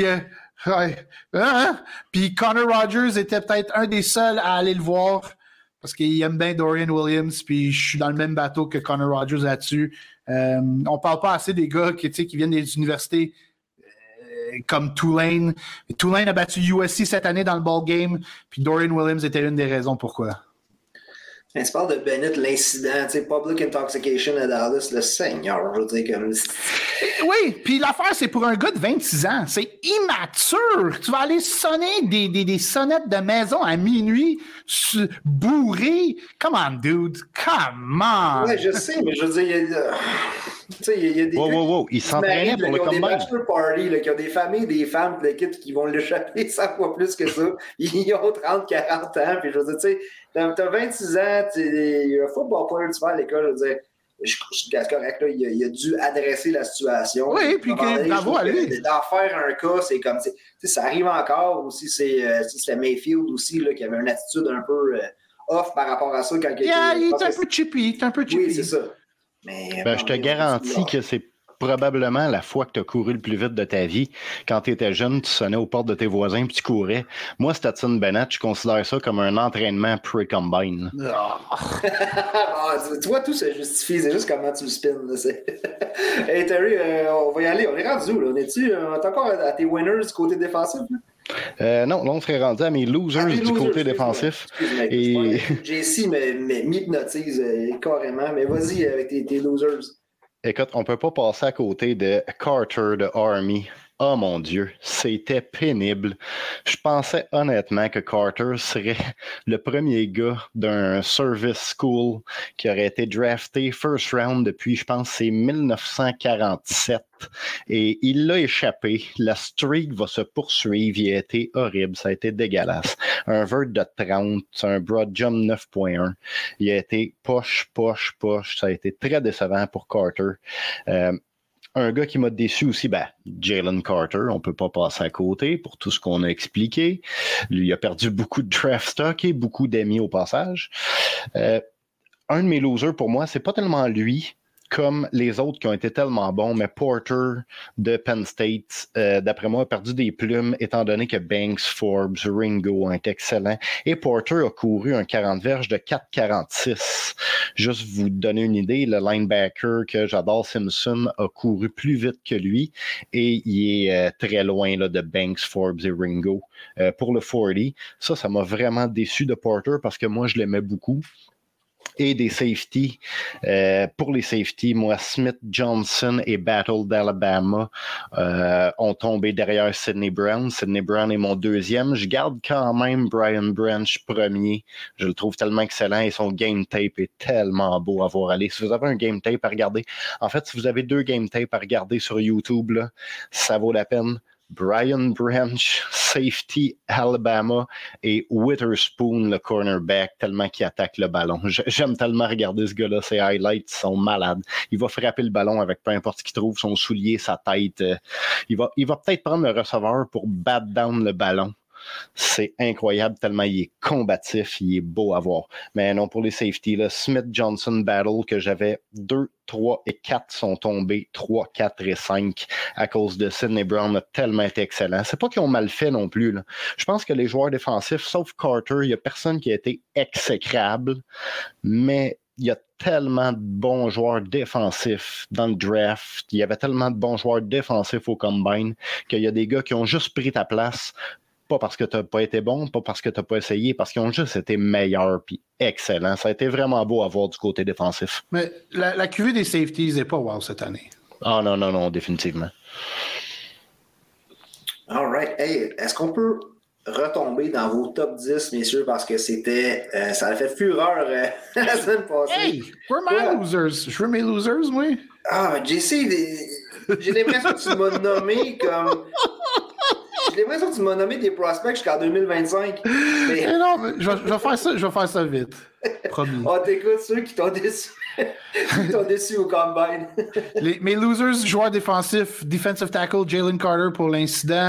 Puis Connor Rogers était peut-être un des seuls à aller le voir parce qu'il aime bien Dorian Williams, puis je suis dans le même bateau que Connor Rogers là-dessus. On parle pas assez des gars qui viennent des universités comme Tulane. Tulane a battu USC cette année dans le ball game, puis Dorian Williams était une des raisons pourquoi. Mais tu parles de Bennett, l'incident, public intoxication à Dallas, le Seigneur, je veux dire, comme... Oui, puis l'affaire, c'est pour un gars de 26 ans. C'est immature. Tu vas aller sonner des sonnettes de maison à minuit, bourré. Come on, dude. Come on. Ouais, je sais, mais je veux dire, il y a des... Wow. Ils s'entraînaient pour le combine. Des bachelor parties, qui ont des familles, des femmes de l'équipe qui vont l'échapper 100 fois plus que ça. Ils ont 30, 40 ans, puis je veux dire, tu sais, t'as 26 ans, il y a un football player, tu vas à l'école, je veux dire, je suis correct, là, il a dû adresser la situation. Oui, puis bravo à lui. D'en faire un cas, c'est comme, ça arrive encore aussi, c'était Mayfield aussi, là, qui avait une attitude un peu off par rapport à ça. Quand il est un peu chippy, Oui, c'est ça. Mais, je te garantis que c'est probablement la fois que tu as couru le plus vite de ta vie. Quand tu étais jeune, tu sonnais aux portes de tes voisins puis tu courais. Moi, Stetson Bennett, je considère ça comme un entraînement pre-combine. Tu vois, tout se justifie. C'est juste comment tu le spins. Hey Terry, on va y aller. On est rendu où? Là? On est encore à tes winners du côté défensif? Non, là, on serait rendu à mes losers du côté défensif. Et... JC m'hypnotise carrément. Mais vas-y avec tes losers. Écoute, on peut pas passer à côté de Carter de Army. Oh mon Dieu, c'était pénible. Je pensais honnêtement que Carter serait le premier gars d'un service school qui aurait été drafté first round depuis, je pense, c'est 1947. Et il l'a échappé. La streak va se poursuivre. Il a été horrible. Ça a été dégueulasse. Un vert de 30, un broad jump 9.1. Il a été poche. Ça a été très décevant pour Carter. Un gars qui m'a déçu aussi, Jalen Carter, on ne peut pas passer à côté pour tout ce qu'on a expliqué. Lui, il a perdu beaucoup de draft stock et beaucoup d'amis au passage. Un de mes losers pour moi, c'est pas tellement lui comme les autres qui ont été tellement bons, mais Porter de Penn State, d'après moi, a perdu des plumes étant donné que Banks, Forbes, Ringo ont été excellents. Et Porter a couru un 40 verges de 4,46. Juste vous donner une idée, le linebacker que j'adore, Simpson, a couru plus vite que lui et il est très loin là, de Banks, Forbes et Ringo. Pour le 40, ça m'a vraiment déçu de Porter parce que moi, je l'aimais beaucoup. Et des safeties. Pour les safeties, moi, Smith Johnson et Battle d'Alabama ont tombé derrière Sidney Brown. Sidney Brown est mon deuxième. Je garde quand même Brian Branch premier. Je le trouve tellement excellent et son game tape est tellement beau à voir aller. Si vous avez un game tape à regarder, en fait, si vous avez 2 game tapes à regarder sur YouTube, là, ça vaut la peine. Brian Branch, safety Alabama et Witherspoon, le cornerback, tellement qu'il attaque le ballon. J'aime tellement regarder ce gars-là, ses highlights sont malades. Il va frapper le ballon avec peu importe ce qu'il trouve, son soulier, sa tête. Il va peut-être prendre le receveur pour bat down le ballon. C'est incroyable tellement il est combatif, il est beau à voir. Mais non, pour les safeties, là, Smith Johnson Battle que j'avais 2, 3 et 4 sont tombés, 3, 4 et 5 à cause de Sidney Brown a tellement été excellent. C'est pas qu'ils ont mal fait non plus. Là. Je pense que les joueurs défensifs, sauf Carter, il n'y a personne qui a été exécrable, mais il y a tellement de bons joueurs défensifs dans le draft. Il y avait tellement de bons joueurs défensifs au combine qu'il y a des gars qui ont juste pris ta place. Pas parce que tu n'as pas été bon, pas parce que tu n'as pas essayé, parce qu'ils ont juste été meilleurs puis excellents. Ça a été vraiment beau à voir du côté défensif. Mais la QV des safeties n'est pas wow cette année. Ah non, définitivement. All right. Hey, est-ce qu'on peut retomber dans vos top 10, messieurs, parce que c'était. Ça a fait fureur la semaine passée. Hey, we're my losers. Je veux mes losers, moi. Ah, JC, j'ai l'impression que tu m'as nommé comme. J'ai l'impression que tu m'as nommé des prospects jusqu'en 2025. Mais non, mais je vais faire ça vite. Promis. On t'écoute ceux qui t'ont déçu. Qui t'ont déçu au combine. Mes losers, joueurs défensifs, defensive tackle, Jalen Carter pour l'incident.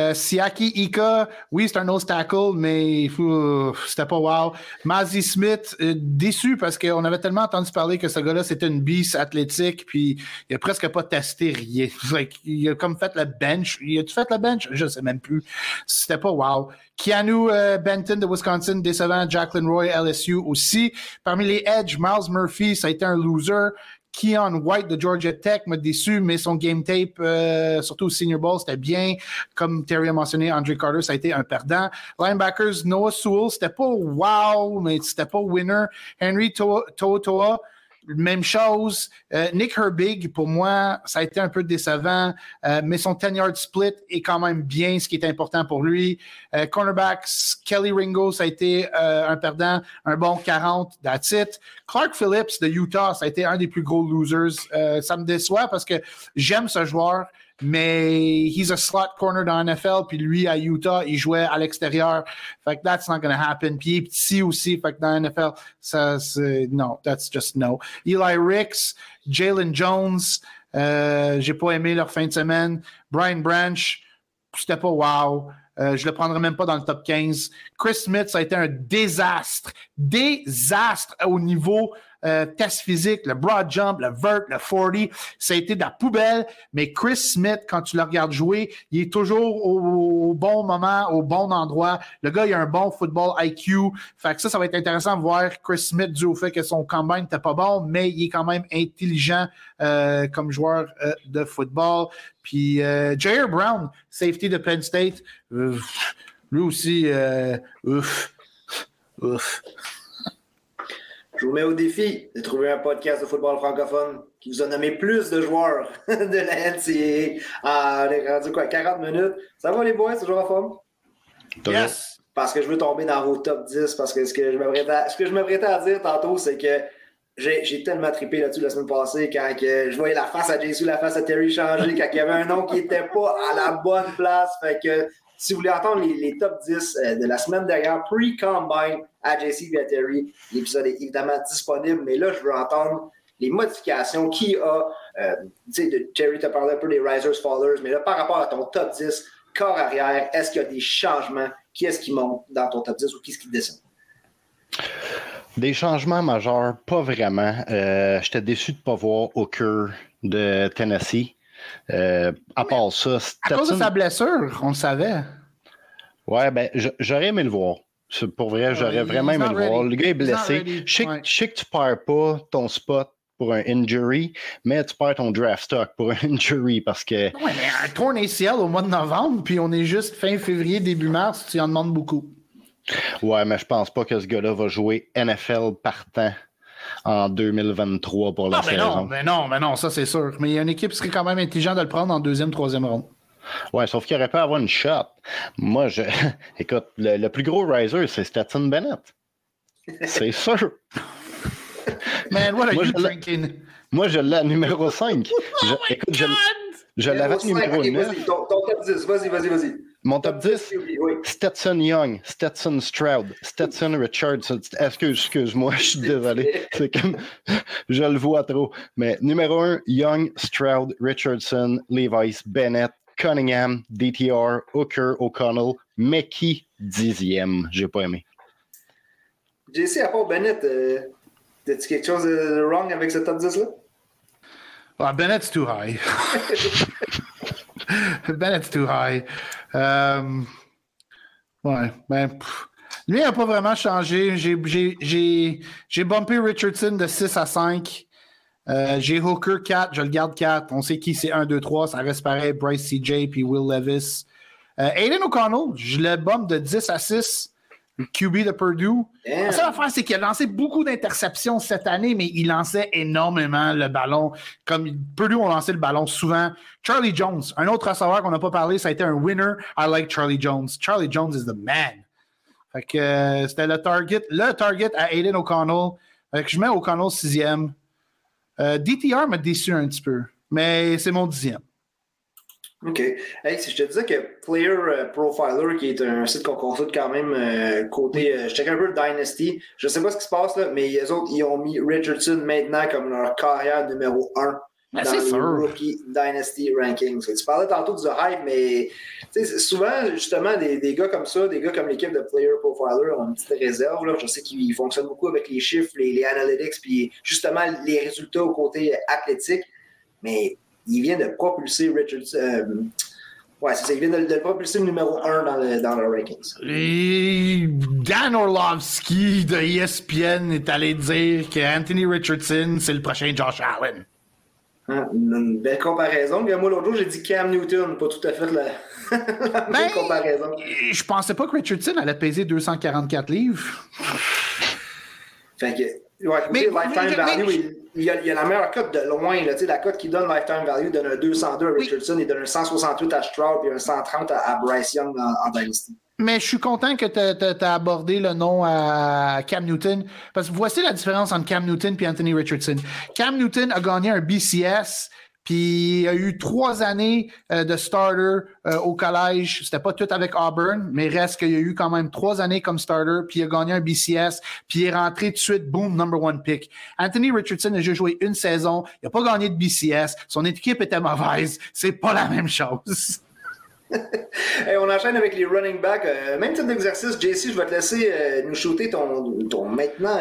Siaki Ika, oui, c'est un nose tackle, mais c'était pas wow. Mazi Smith, déçu parce qu'on avait tellement entendu parler que ce gars-là, c'était une beast athlétique, puis il a presque pas testé rien. Il a comme fait le bench. Il a-tu fait le bench? Je sais même plus. C'était pas wow. Keanu Benton de Wisconsin, décevant. Jacqueline Roy, LSU aussi. Parmi les Edge, Miles Murphy, ça a été un loser. Keon White de Georgia Tech m'a déçu, mais son game tape, surtout au Senior Bowl, c'était bien. Comme Terry a mentionné, Andre Carter, ça a été un perdant. Linebackers, Noah Sewell, c'était pas wow, mais c'était pas winner. Henry Toa, même chose. Nick Herbig, pour moi, ça a été un peu décevant, mais son 10-yard split est quand même bien, ce qui est important pour lui. Cornerbacks, Kelly Ringo, ça a été un perdant, un bon 40, that's it. Clark Phillips de Utah, ça a été un des plus gros losers. Ça me déçoit parce que j'aime ce joueur, mais he's a slot corner dans la NFL, puis lui, à Utah, il jouait à l'extérieur. Fait que that's not gonna happen. Puis il est petit aussi, fait que dans la NFL, ça, c'est, no, that's just no. Eli Ricks, Jalen Jones, j'ai pas aimé leur fin de semaine. Brian Branch, c'était pas wow. Je le prendrais même pas dans le top 15. Chris Smith, ça a été un désastre. Désastre au niveau test physique, le broad jump, le vert, le 40. Ça a été de la poubelle. Mais Chris Smith, quand tu le regardes jouer, il est toujours au bon moment, au bon endroit. Le gars, il a un bon football IQ. Fait que ça va être intéressant de voir Chris Smith dû au fait que son combine n'était pas bon, mais il est quand même intelligent comme joueur de football. Puis Jair Brown, safety de Penn State, lui aussi, ouf. Je vous mets au défi de trouver un podcast de football francophone qui vous a nommé plus de joueurs de la NCAA. On est rendu quoi, 40 minutes? Ça va les boys, c'est toujours en forme? Yes! Parce que je veux tomber dans vos top 10, parce que ce que je m'apprêtais à dire tantôt, c'est que j'ai tellement trippé là-dessus la semaine passée quand je voyais la face à Jesus, la face à Terry changer, quand il y avait un nom qui n'était pas à la bonne place. Fait que si vous voulez entendre les top 10 de la semaine dernière, pre-combine à JC et à Terry, l'épisode est évidemment disponible, mais là, je veux entendre les modifications qui a, tu sais, Terry t'a parlé un peu des Risers, Fallers, mais là, par rapport à ton top 10, corps arrière, est-ce qu'il y a des changements? Qui est-ce qui monte dans ton top 10 ou qui est-ce qui descend? Des changements majeurs, pas vraiment. J'étais déçu de ne pas voir Hooker de Tennessee. À part ça, à cause de sa blessure, on le savait. Ouais, ben, j'aurais aimé le voir. Pour vrai, j'aurais vraiment aimé le voir. Le gars est blessé. Je sais que tu perds pas ton spot pour un injury, mais tu perds ton draft stock pour un injury parce que... Oui, mais un torn ACL au mois de novembre, puis on est juste fin février, début mars, tu en demandes beaucoup. Ouais, mais je pense pas que ce gars-là va jouer NFL partant en 2023 pour la saison. Mais non, ça c'est sûr. Mais il y a une équipe qui serait quand même intelligente de le prendre en deuxième, troisième ronde. Ouais, sauf qu'il aurait pu avoir une shot. Moi, écoute, le plus gros riser, c'est Stetson Bennett. C'est sûr. Man, what are you drinking? Moi, je l'ai à numéro 5. Écoute, je l'avais à numéro 9. Vas-y, ton top 10, vas-y. Mon top 10, oui. Stetson Young, Stetson Stroud, Stetson Richardson. Excuse-moi, je suis désolé. C'est comme, je le vois trop. Mais numéro 1, Young, Stroud, Richardson, Levis, Bennett, Cunningham, DTR, Hooker, O'Connell, Mackey, 10e. J'ai pas aimé. JC, à part Bennett, as-tu quelque chose de wrong avec ce top 10-là? Well, Bennett's too high. Bennett's too high. Ouais, ben, lui n'a pas vraiment changé. J'ai bumpé Richardson de 6 à 5. J'ai Hooker 4, je le garde 4. On sait qui c'est 1, 2, 3. Ça reste pareil. Bryce CJ puis Will Levis. Aiden O'Connell, je le bump de 10 à 6. le QB de Purdue. Yeah. La seule affaire, c'est qu'il a lancé beaucoup d'interceptions cette année, mais il lançait énormément le ballon. Comme Purdue ont lancé le ballon souvent. Charlie Jones, un autre receveur qu'on n'a pas parlé, ça a été un winner. I like Charlie Jones. Charlie Jones is the man. Fait que c'était le target à Aiden O'Connell. Fait que je mets O'Connell 6e. DTR m'a déçu un petit peu, mais c'est mon 10e. OK. Hey, si je te disais que Player Profiler, qui est un site qu'on consulte quand même côté... je check un peu le Dynasty. Je sais pas ce qui se passe là, mais les autres, ils ont mis Richardson maintenant comme leur carrière numéro 1 dans le Rookie Dynasty Rankings. Tu parlais tantôt du hype, mais souvent, justement, des gars comme ça, des gars comme l'équipe de Player Profiler ont une petite réserve. Là. Je sais qu'ils fonctionnent beaucoup avec les chiffres, les analytics, puis justement les résultats au côté athlétique. Mais il vient de propulser Richardson. Ouais, c'est ça. Il vient de le propulser le numéro 1 dans le rankings. Et Dan Orlovsky de ESPN est allé dire que Anthony Richardson, c'est le prochain Josh Allen. Une belle comparaison. Moi, l'autre jour, j'ai dit Cam Newton, pas tout à fait la même comparaison. Je pensais pas que Richardson allait peser 244 livres. Fait que, ouais, lifetime value, il y a la meilleure cote de loin. Là, la cote qui donne lifetime value donne un 202 à Richardson, il donne un 168 à Stroud et un 130 à Bryce Young en Dynasty. Mais je suis content que tu as abordé le nom à Cam Newton, parce que voici la différence entre Cam Newton et Anthony Richardson. Cam Newton a gagné un BCS, puis il a eu 3 années de starter au collège. C'était pas tout avec Auburn, mais reste qu'il y a eu quand même 3 années comme starter, puis il a gagné un BCS, puis il est rentré tout de suite, boom, number 1 pick. Anthony Richardson a juste joué une saison, il n'a pas gagné de BCS, son équipe était mauvaise, c'est pas la même chose. Hey, on enchaîne avec les running backs. Même type d'exercice, JC, je vais te laisser nous shooter ton maintenant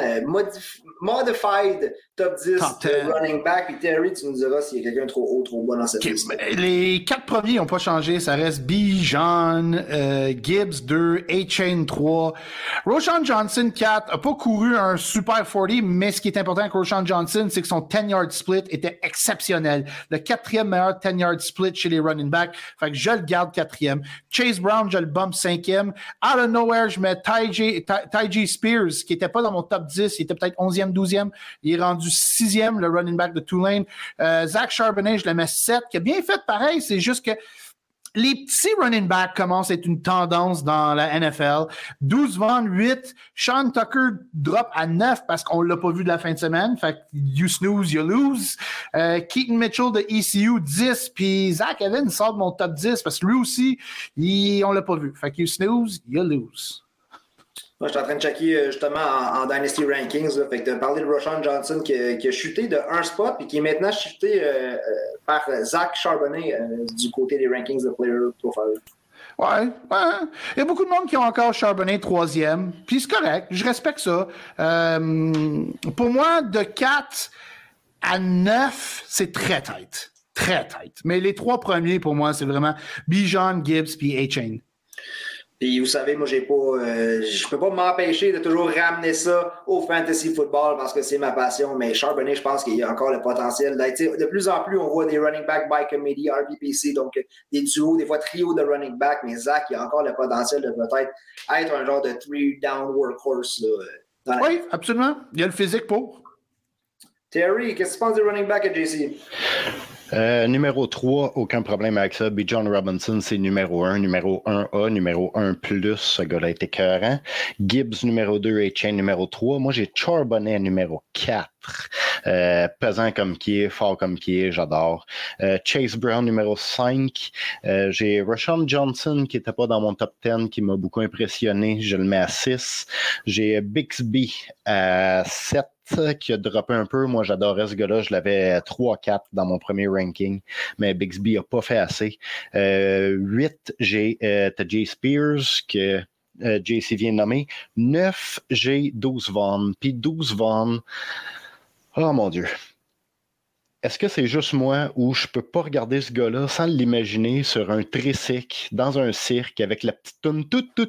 modified top 10 de running back. Puis Terry, tu nous diras s'il y a quelqu'un trop haut, trop bas dans cette liste. Les 4 premiers n'ont pas changé. Ça reste Bijan, Gibbs 2, A-Chain 3. Roschon Johnson 4 n'a pas couru un super 40, mais ce qui est important avec Roschon Johnson, c'est que son 10-yard split était exceptionnel. Le 4e meilleur 10-yard split chez les running backs. Fait que je le garde 4e. Chase Brown, je le bump 5e. Out of nowhere, je mets Tyjae Spears, qui n'était pas dans mon top 10. Il était peut-être 11e, 12e. Il est rendu 6e, le running back de Tulane. Zach Charbonnet, je le mets 7, qui a bien fait pareil. C'est juste que les petits running backs commencent à être une tendance dans la NFL. 12 Vaughn, 8. Sean Tucker drop à 9 parce qu'on l'a pas vu de la fin de semaine. Fait que you snooze, you lose. Keaton Mitchell de ECU, 10. Puis Zach Evans sort de mon top 10 parce que lui aussi, on l'a pas vu. Fait que you snooze, you lose. Moi, je suis en train de checker justement en Dynasty Rankings. Là, fait que tu as parlé de Roschon Johnson qui a chuté de 1 spot et qui est maintenant chuté par Zach Charbonnet du côté des rankings de Player Profiler. Ouais. Il y a beaucoup de monde qui ont encore Charbonnet 3e. Puis c'est correct, je respecte ça. Pour moi, de 4 à 9, c'est très tight. Très tight. Mais les 3 premiers, pour moi, c'est vraiment Bijan, Gibbs puis A-Chain. Puis vous savez, moi, je peux pas m'empêcher de toujours ramener ça au fantasy football parce que c'est ma passion. Mais Charbonnet, je pense qu'il y a encore le potentiel d'être. De plus en plus, on voit des running back by committee, RBPC, donc des duos, des fois trio de running back. Mais Zach, il a encore le potentiel de peut-être être un genre de 3-down workhorse. Là, oui, absolument. Il y a le physique pour. Terry, qu'est-ce que tu penses des running back à JC? Numéro 3, aucun problème avec ça. Bijan Robinson, c'est numéro 1, numéro 1A, numéro 1+, ce gars-là est écœurant. Gibbs, numéro 2, A-Chain, numéro 3. Moi, j'ai Charbonnet, numéro 4. Pesant comme qui est, fort comme qui est, j'adore. Chase Brown, numéro 5. J'ai Roschon Johnson, qui n'était pas dans mon top 10, qui m'a beaucoup impressionné. Je le mets à 6. J'ai Bixby à 7. Qui a droppé un peu. Moi, j'adorais ce gars-là. Je l'avais 3-4 dans mon premier ranking, mais Bixby n'a pas fait assez. 8, j'ai Tyjae Spears, que JC vient de nommer. 9, j'ai 12 Vaughn. Puis 12 Vaughn, oh mon Dieu. Est-ce que c'est juste moi ou je peux pas regarder ce gars-là sans l'imaginer sur un tricycle, dans un cirque, avec la petite toune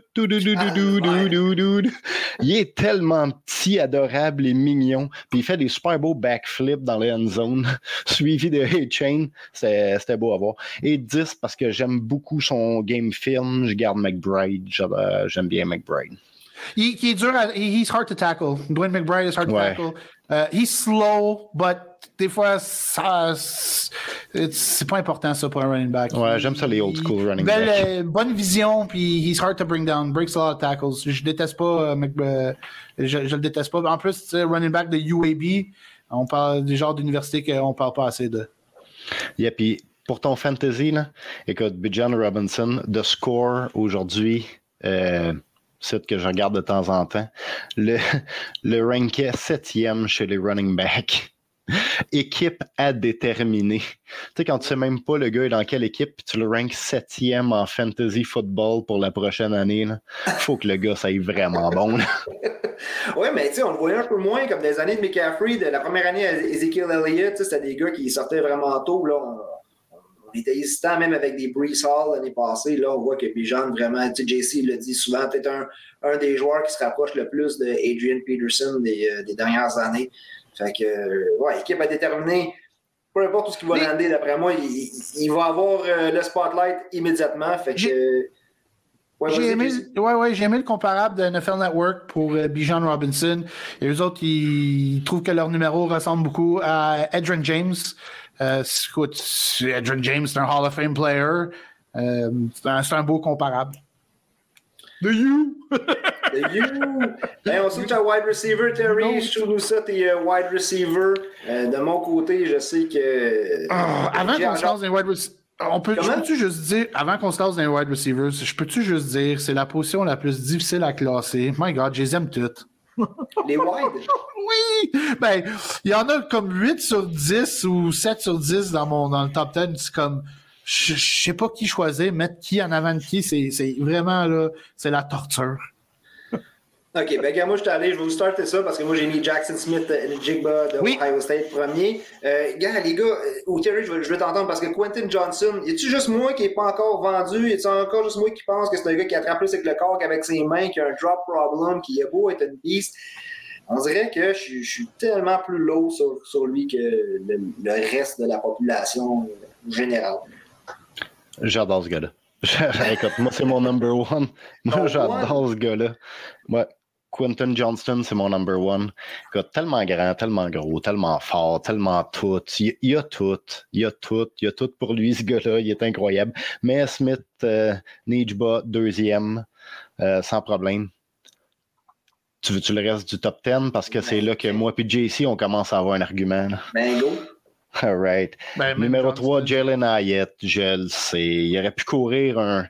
Il est tellement petit, adorable et mignon. Puis il fait des super beaux backflips dans les end zone, suivi de A-Chain. C'était beau à voir. Et 10, parce que j'aime beaucoup son game film, je garde McBride. J'aime bien McBride. Qui est dur he's hard to tackle. Dwayne McBride is hard to tackle. He's slow, but des fois, c'est pas important ça pour un running back. Ouais, j'aime ça les old school running backs. Bonne vision, puis he's hard to bring down, breaks a lot of tackles. Je déteste pas je le déteste pas. En plus, running back de UAB, on parle des genres d'université qu'on parle pas assez de. Yeah, puis pour ton fantasy, là, écoute, Bijan Robinson, de score aujourd'hui, site que je regarde de temps en temps, le rankait 7e chez les running backs. Équipe à déterminer. Tu sais, quand tu sais même pas le gars est dans quelle équipe, puis tu le ranks 7e en fantasy football pour la prochaine année, il faut que le gars ça aille vraiment bon. Oui, mais tu sais, on le voyait un peu moins comme des années de McCaffrey, de la première année à Ezekiel Elliott, c'était des gars qui sortaient vraiment tôt. Là, on était hésitant même avec des Breece Hall l'année passée. Là, on voit que Bijan vraiment, tu sais, JC le dit souvent, peut-être un des joueurs qui se rapproche le plus de Adrian Peterson des dernières années. Fait que, ouais, équipe à déterminer. Peu importe où ce qu'il va lander, d'après moi, il va avoir le spotlight immédiatement. Fait que. J'ai aimé le comparable de NFL Network pour Bijan Robinson. Et eux autres, ils trouvent que leur numéro ressemble beaucoup à Edgerrin James. Écoute, Edgerrin James, c'est un Hall of Fame player. C'est un beau comparable. The You! The You! Ben, on switch à wide receiver, Terry. Show-nous ça, tes wide receiver. De mon côté, je sais que. Avant qu'on se lance dans les wide receivers. Je peux-tu juste dire, avant qu'on se lance dans les wide receivers, je peux-tu juste dire, c'est la position la plus difficile à classer. My God, je les aime toutes. Les wide? Oui! Ben, il y en a comme 8 sur 10 ou 7 sur 10 dans le top 10. C'est comme, je sais pas qui choisir, mettre qui en avant de qui, c'est vraiment, là, c'est la torture. OK, ben moi, je vais vous starter ça parce que moi, j'ai mis Jackson Smith et Jigba de Ohio State premier. Les gars, ou Terry, je veux t'entendre parce que Quentin Johnson, y a-tu juste moi qui n'est pas encore vendu? Y a-tu encore juste moi qui pense que c'est un gars qui attrape plus avec le corps qu'avec ses mains, qui a un drop problem, qui est beau être une beast? On dirait que je suis tellement plus low sur lui que le reste de la population générale. J'adore ce gars-là. Écoute, moi, c'est mon number one. Moi, j'adore ce gars-là. Ouais. Quentin Johnston, c'est mon number one. Écoute, tellement grand, tellement gros, tellement fort, tellement tout. Il y a tout pour lui, ce gars-là. Il est incroyable. Mais Smith, Nijba, deuxième, sans problème. Tu veux-tu le reste du top 10? Parce que c'est là que moi et JC, on commence à avoir un argument. Ben, go! All right. Numéro 3, Jalen Hyatt, je le sais. Il aurait pu courir un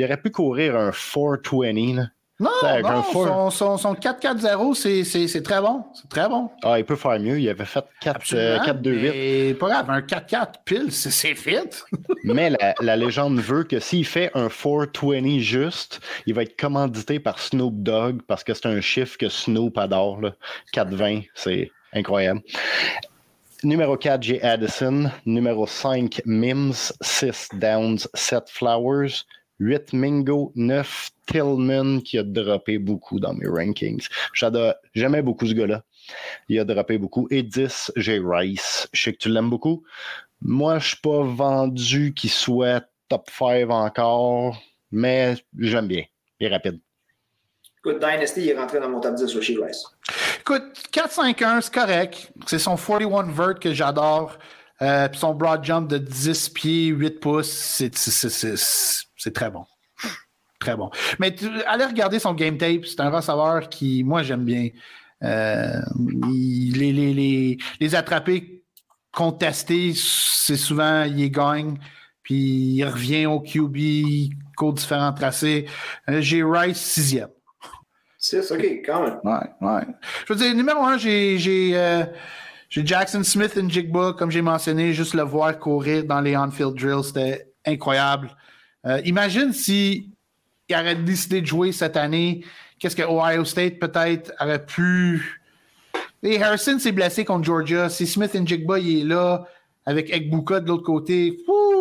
420, là. Non, son 4-4-0, c'est très bon. C'est très bon. Ah, il peut faire mieux. Il avait fait 4-2-8. Et pas grave, un 4-4 pile, c'est fit. Mais la légende veut que s'il fait un 420 juste, il va être commandité par Snoop Dogg parce que c'est un chiffre que Snoop adore. 4-20, c'est incroyable. Numéro 4, Jay Addison. Numéro 5, Mims. 6, Downs. 7, Flowers. 8, Mingo. 9, Tillman, qui a droppé beaucoup dans mes rankings. J'aimais beaucoup ce gars-là. Il a droppé beaucoup. Et 10, Jay Rice. Je sais que tu l'aimes beaucoup. Moi, je ne suis pas vendu qu'il soit top 5 encore, mais j'aime bien. Il est rapide. Écoute, Dynasty, il est rentré dans mon top 10 chez Rice. Écoute, 4-5-1, c'est correct. C'est son 41 vert que j'adore. Puis son broad jump de 10 pieds, 8 pouces, c'est très bon. Très bon. Mais allez regarder son game tape. C'est un receveur qui, moi, j'aime bien. Les attraper, contester, c'est souvent, il gagne. Puis il revient au QB, il court différents tracés. J'ai Rice 6e. 6, OK, quand même. Ouais. Je veux dire, numéro 1, j'ai Jackson Smith et Jigba, comme j'ai mentionné, juste le voir courir dans les on-field drills, c'était incroyable. Imagine s'il aurait décidé de jouer cette année, qu'est-ce que Ohio State peut-être aurait pu... Et Harrison s'est blessé contre Georgia. Si Smith et Jigba, il est là, avec Egbuka de l'autre côté...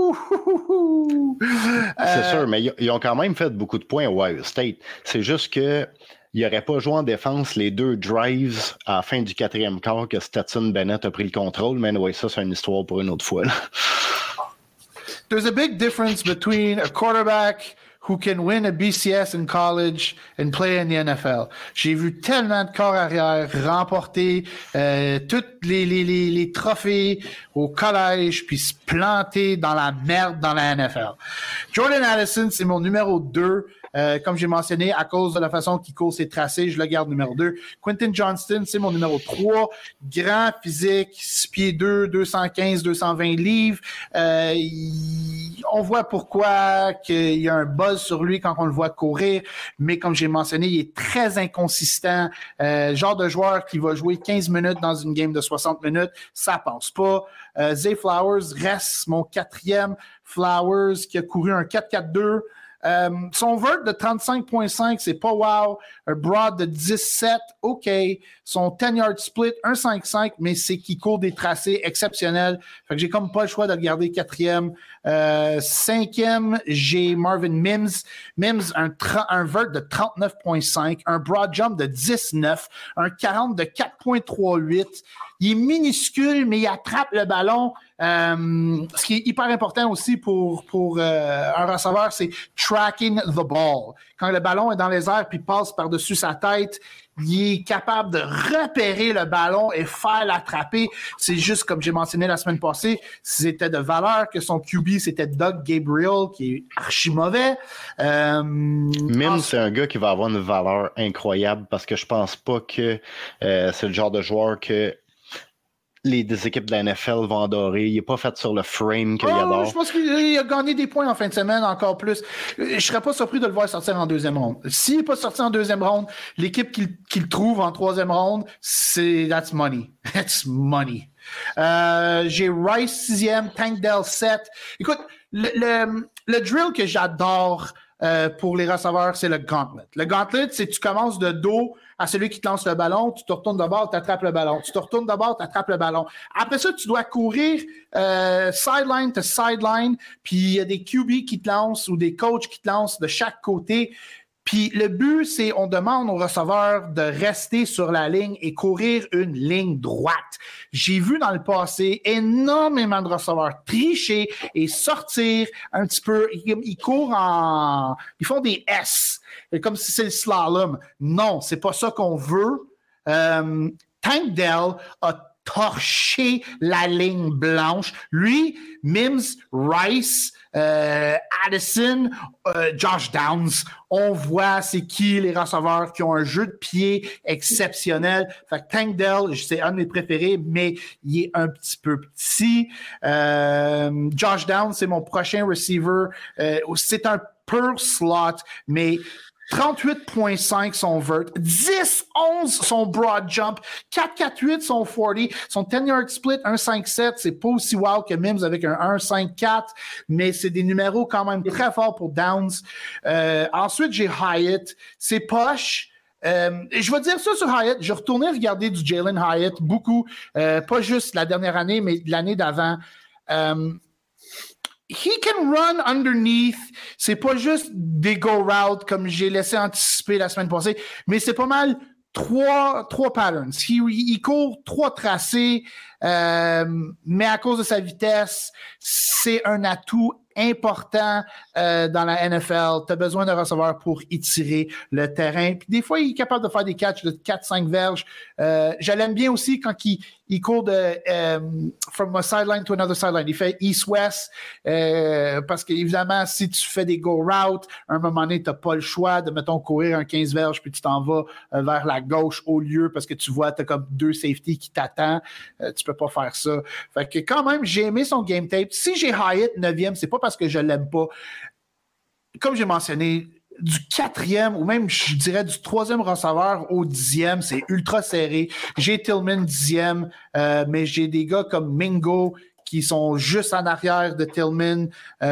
C'est sûr, mais ils ont quand même fait beaucoup de points à Ohio State. C'est juste que il n'aurait pas joué en défense les 2 drives à la fin du 4e quart que Stetson Bennett a pris le contrôle, mais ouais, ça, c'est une histoire pour une autre fois. Là. There's a big difference between a quarterback who can win a BCS in college and play in the NFL. J'ai vu tellement de corps arrière remporter tous les trophées au collège puis se planter dans la merde dans la NFL. Jordan Addison, c'est mon numéro 2. Comme j'ai mentionné, à cause de la façon qu'il court ses tracés, je le garde numéro 2. Quentin Johnston, c'est mon numéro 3. Grand physique, 6 pieds 2, 215, 220 livres. On voit pourquoi qu'il y a un buzz sur lui quand on le voit courir, mais comme j'ai mentionné, il est très inconsistant. Genre de joueur qui va jouer 15 minutes dans une game de 60 minutes, ça passe pas. Zay Flowers reste mon 4e. Flowers qui a couru un 4-4-2. Son vert de 35.5, c'est pas wow. Un broad de 17, OK. Son 10-yard split, 1.55, mais c'est qu'il court des tracés exceptionnels. Fait que j'ai comme pas le choix de le garder 4e. 5e, j'ai Marvin Mims. Mims, un vert de 39.5, un broad jump de 19, un 40 de 4.38. Il est minuscule, mais il attrape le ballon. Ce qui est hyper important aussi pour un receveur, c'est tracking the ball. Quand le ballon est dans les airs puis passe par-dessus sa tête, il est capable de repérer le ballon et faire l'attraper. C'est juste, comme j'ai mentionné la semaine passée, c'était de valeur que son QB, c'était Doug Gabriel, qui est archi mauvais. Mims, c'est un gars qui va avoir une valeur incroyable parce que je pense pas que c'est le genre de joueur que des équipes de la NFL vont adorer. Il n'est pas fait sur le frame qu'il adore. Je pense qu'il a gagné des points en fin de semaine, encore plus. Je ne serais pas surpris de le voir sortir en 2e ronde. S'il n'est pas sorti en 2e ronde, l'équipe qu'il trouve en 3e ronde, that's money. That's money. J'ai Rice 6e, Tank Dell 7. Écoute, le drill que j'adore pour les receveurs, c'est le gauntlet. Le gauntlet, c'est que tu commences de dos à celui qui te lance le ballon, tu te retournes de bord, tu attrapes le ballon. Tu te retournes de bord, tu attrapes le ballon. Après ça, tu dois courir sideline to sideline, puis il y a des QB qui te lancent ou des coachs qui te lancent de chaque côté. Puis le but, c'est on demande aux receveurs de rester sur la ligne et courir une ligne droite. J'ai vu dans le passé énormément de receveurs tricher et sortir un petit peu. Ils courent ils font des S, comme si c'est le slalom. Non, c'est pas ça qu'on veut. Tank Dell a torché la ligne blanche. Lui, Mims, Rice, Addison, Josh Downs, on voit c'est qui les receveurs qui ont un jeu de pied exceptionnel. Fait que Tank Dell, c'est un de mes préférés, mais il est un petit peu petit. Josh Downs, c'est mon prochain receiver. C'est un pur slot, mais 38.5 son vert, 10-11 son broad jump, 4.48 son 40, son 10-yard split, 1.57, c'est pas aussi wow que Mims avec un 1.54, mais c'est des numéros quand même très forts pour Downs. Ensuite, j'ai Hyatt, c'est poche. Je vais dire ça sur Hyatt. Je retournais regarder du Jalen Hyatt beaucoup, pas juste la dernière année, mais l'année d'avant. He can run underneath. C'est pas juste des go routes comme j'ai laissé anticiper la semaine passée, mais c'est pas mal trois patterns. Il court 3 tracés, mais à cause de sa vitesse, c'est un atout important dans la NFL. Tu as besoin de receveurs pour étirer le terrain. Puis des fois, il est capable de faire des catchs de 4-5 verges. Je l'aime bien aussi quand il court de from a sideline to another sideline. Il fait east-west parce qu'évidemment, si tu fais des go routes, à un moment donné, tu n'as pas le choix de, mettons, courir un 15 verges puis tu t'en vas vers la gauche au lieu parce que tu vois, tu as comme 2 safety qui t'attendent. Tu peux pas faire ça. Fait que quand même, j'ai aimé son game tape. Si j'ai Hyatt 9e, c'est pas parce que je l'aime pas. Comme j'ai mentionné, du 4e ou même, je dirais, du 3e receveur au 10e, c'est ultra serré. J'ai Tillman 10e, mais j'ai des gars comme Mingo qui sont juste en arrière de Tillman.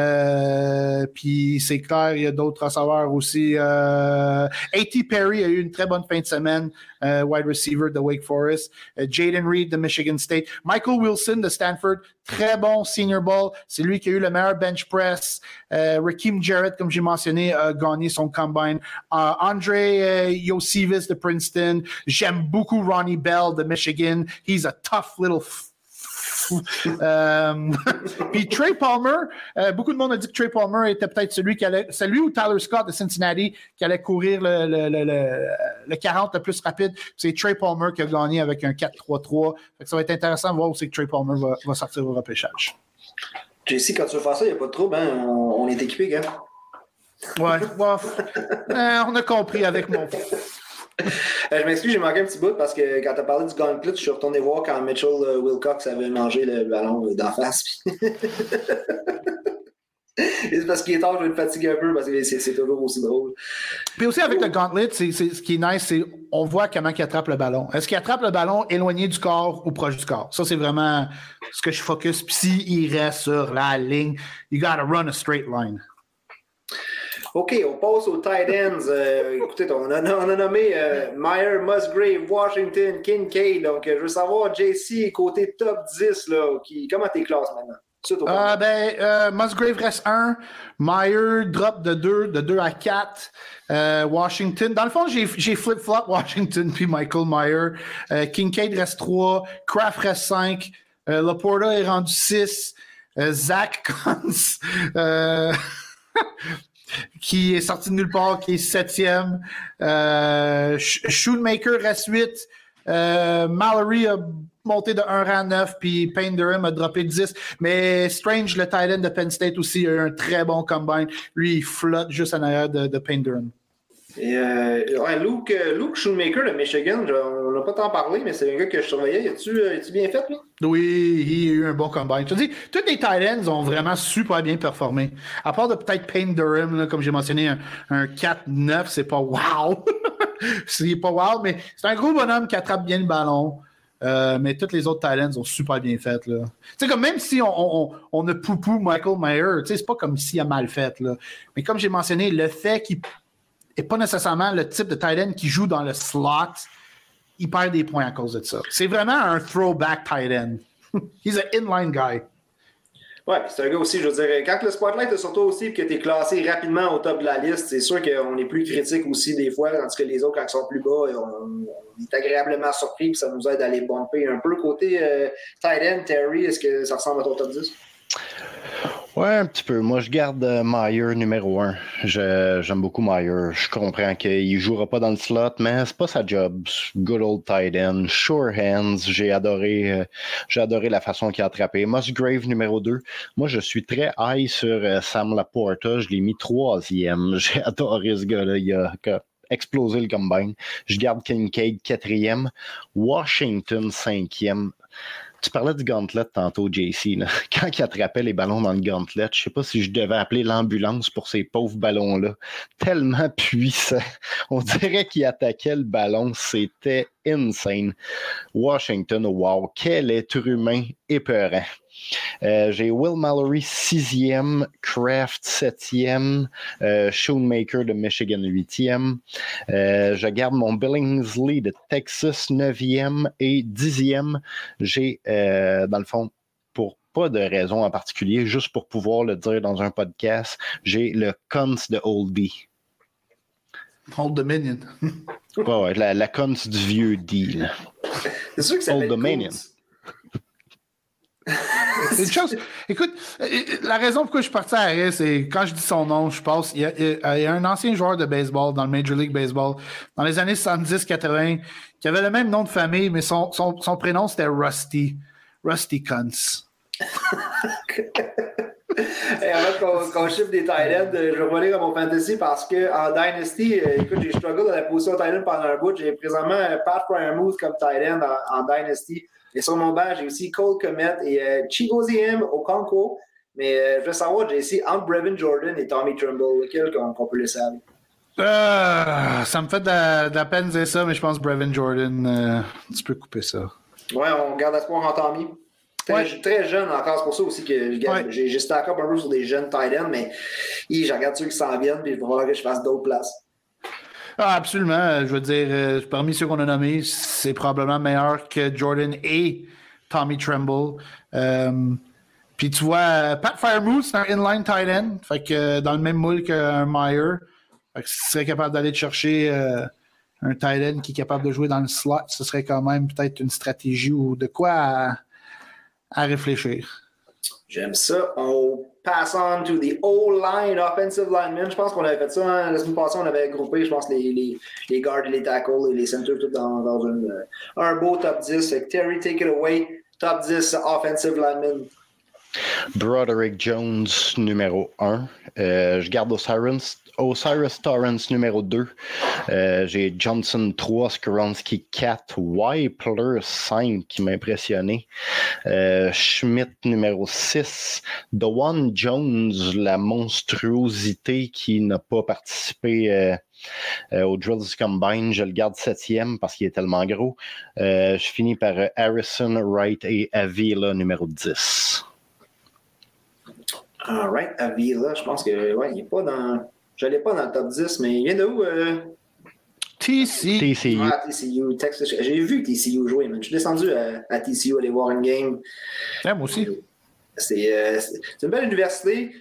Puis c'est clair, il y a d'autres receveurs aussi. A.T. Perry a eu une très bonne fin de semaine, wide receiver de Wake Forest. Jaden Reed de Michigan State. Michael Wilson de Stanford, très bon senior ball. C'est lui qui a eu le meilleur bench press. Raheem Jarrett, comme j'ai mentionné, a gagné son combine. Andre Yosivis de Princeton. J'aime beaucoup Ronnie Bell de Michigan. He's a tough little Puis Trey Palmer, beaucoup de monde a dit que Trey Palmer était peut-être celui ou Tyler Scott de Cincinnati qui allait courir le 40 le plus rapide. C'est Trey Palmer qui a gagné avec un 4-3-3. Fait que ça va être intéressant de voir où c'est que Trey Palmer va sortir au repêchage. JC, quand tu veux faire ça, il n'y a pas de trouble, hein? On est équipé, gars. Ouais, on a compris avec mon... Je m'excuse, j'ai manqué un petit bout parce que quand tu as parlé du gauntlet, je suis retourné voir quand Mitchell Wilcox avait mangé le ballon d'en face. C'est parce qu'il est tard, je vais me fatiguer un peu parce que c'est toujours aussi drôle. Puis aussi avec le gauntlet, ce qui est nice, c'est on voit comment il attrape le ballon. Est-ce qu'il attrape le ballon éloigné du corps ou proche du corps? Ça, c'est vraiment ce que je focus. Puis s'il reste sur la ligne, you gotta run a straight line. OK, on passe aux tight ends. Écoutez, on a nommé Meyer, Musgrave, Washington, Kincaid. Donc, je veux savoir, JC, côté top 10, là, comment t'es classes maintenant? Musgrave reste 1. Meyer drop de 2 à 4. Washington. Dans le fond, j'ai flip-flop Washington puis Michael Meyer. Kincaid reste 3. Kraft reste 5. Laporta est rendu 6. Zach Kuntz. Qui est sorti de nulle part, qui est 7e. Schoonmaker reste 8. Mallory a monté de 1 rang 9, puis Payne Durham a droppé 10. Mais Strange, le tight end de Penn State aussi, a eu un très bon combine. Lui, il flotte juste en arrière de Payne Durham. Et Luke Schoonmaker de Michigan, on n'a pas tant parlé, mais c'est un gars que je surveillais. As-tu bien fait, lui? Oui, il a eu un bon combine. Je te dis, tous les tight ends ont vraiment super bien performé. À part de peut-être Payne Durham, là, comme j'ai mentionné, un 4-9, c'est pas wow. C'est pas wow, mais c'est un gros bonhomme qui attrape bien le ballon. Mais tous les autres tight ends ont super bien fait. Tu sais, comme même si on a poupou Michael Meyer, tu sais, c'est pas comme s'il a mal fait. Là. Mais comme j'ai mentionné, le fait qu'il n'est pas nécessairement le type de tight end qui joue dans le slot, il perd des points à cause de ça. C'est vraiment un throwback tight end. He's an inline guy. Ouais, puis c'est un gars aussi, je veux dire, quand le spotlight est sur toi aussi et que tu es classé rapidement au top de la liste, c'est sûr qu'on est plus critique aussi des fois, tandis que les autres, quand ils sont plus bas, on est agréablement surpris et ça nous aide à les bumper un peu. Côté tight end, Terry, est-ce que ça ressemble à ton top 10? Ouais, un petit peu. Moi, je garde Meyer numéro 1. J'aime beaucoup Meyer. Je comprends qu'il ne jouera pas dans le slot, mais c'est pas sa job. Good old tight end, sure hands. J'ai adoré la façon qu'il a attrapé. Musgrave numéro 2. Moi, je suis très high sur Sam Laporta. Je l'ai mis 3e. J'ai adoré ce gars-là. Il a explosé le combine. Je garde Kincaid 4e. Washington 5e. Tu parlais du gauntlet tantôt, JC. Là. Quand il attrapait les ballons dans le gauntlet, je ne sais pas si je devais appeler l'ambulance pour ces pauvres ballons-là. Tellement puissant. On dirait qu'il attaquait le ballon. C'était insane. Washington, wow. Quel être humain épeurant. J'ai Will Mallory 6e, Kraft 7e, Schoonmaker de Michigan 8e. Je garde mon Billingsley de Texas 9e et 10e. J'ai, dans le fond, pour pas de raison en particulier, juste pour pouvoir le dire dans un podcast, j'ai le Kuntz de Oldie. Old Dominion. Ouais, la Kuntz du vieux D. C'est sûr que ça Old Dominion. C'est une chose. Écoute, la raison pourquoi je suis parti à Harris, c'est quand je dis son nom, je pense, il y a un ancien joueur de baseball dans le Major League Baseball dans les années 70-80 qui avait le même nom de famille, mais son prénom c'était Rusty. Rusty Kuntz. Et avant qu'on chiffre des tight ends, je vais revenir à mon fantasy parce qu'en Dynasty, écoute, j'ai struggle dans la position tight end pendant un bout. J'ai présentement Pat Fryermuth comme tight end en Dynasty. Et sur mon banc, j'ai aussi Cole Kmet et Chigoziem Okonkwo. Mais je veux savoir, JC, entre Brevin Jordan et Tommy Tremble, lequel qu'on peut laisser aller? Ça me fait de la peine de dire ça, mais je pense Brevin Jordan, tu peux couper ça. Ouais, on garde espoir en Tommy. Très jeune encore, c'est pour ça aussi que j'ai stack up un peu sur des jeunes tight ends, mais je regarde ceux qui s'en viennent, puis il va falloir que je fasse d'autres places. Ah, absolument. Je veux dire, parmi ceux qu'on a nommés, c'est probablement meilleur que Jordan et Tommy Tremble. Puis tu vois, Pat Fryermuth, c'est un inline tight end, fait que dans le même moule qu'un Meyer. Fait que si tu serais capable d'aller te chercher un tight end qui est capable de jouer dans le slot, ce serait quand même peut-être une stratégie ou de quoi à réfléchir. J'aime ça. On pass on to the O-line, offensive linemen. Je pense qu'on avait fait ça. Hein? La semaine passée, on avait groupé, je pense, les guards, les tackles et les centers tout dans un beau top 10. Fait que Terry, take it away. Top 10 offensive linemen. Broderick Jones, numéro 1. Je garde Osiris Torrance, numéro 2. J'ai Johnson 3, Skoronski 4, Wypler 5 qui m'a impressionné. Schmidt, numéro 6. Dewan Jones, la monstruosité qui n'a pas participé au Drills Combine. Je le garde 7e parce qu'il est tellement gros. Je finis par Harrison, Wright et Avila, numéro 10. All right, Avila, je pense que ouais, il n'est pas dans. Je ne l'ai pas dans le top 10, mais il vient de où? TCU. Ah, TCU. J'ai vu TCU jouer, mais je suis descendu à TCU aller voir une game. Ouais, moi aussi. C'est une belle université.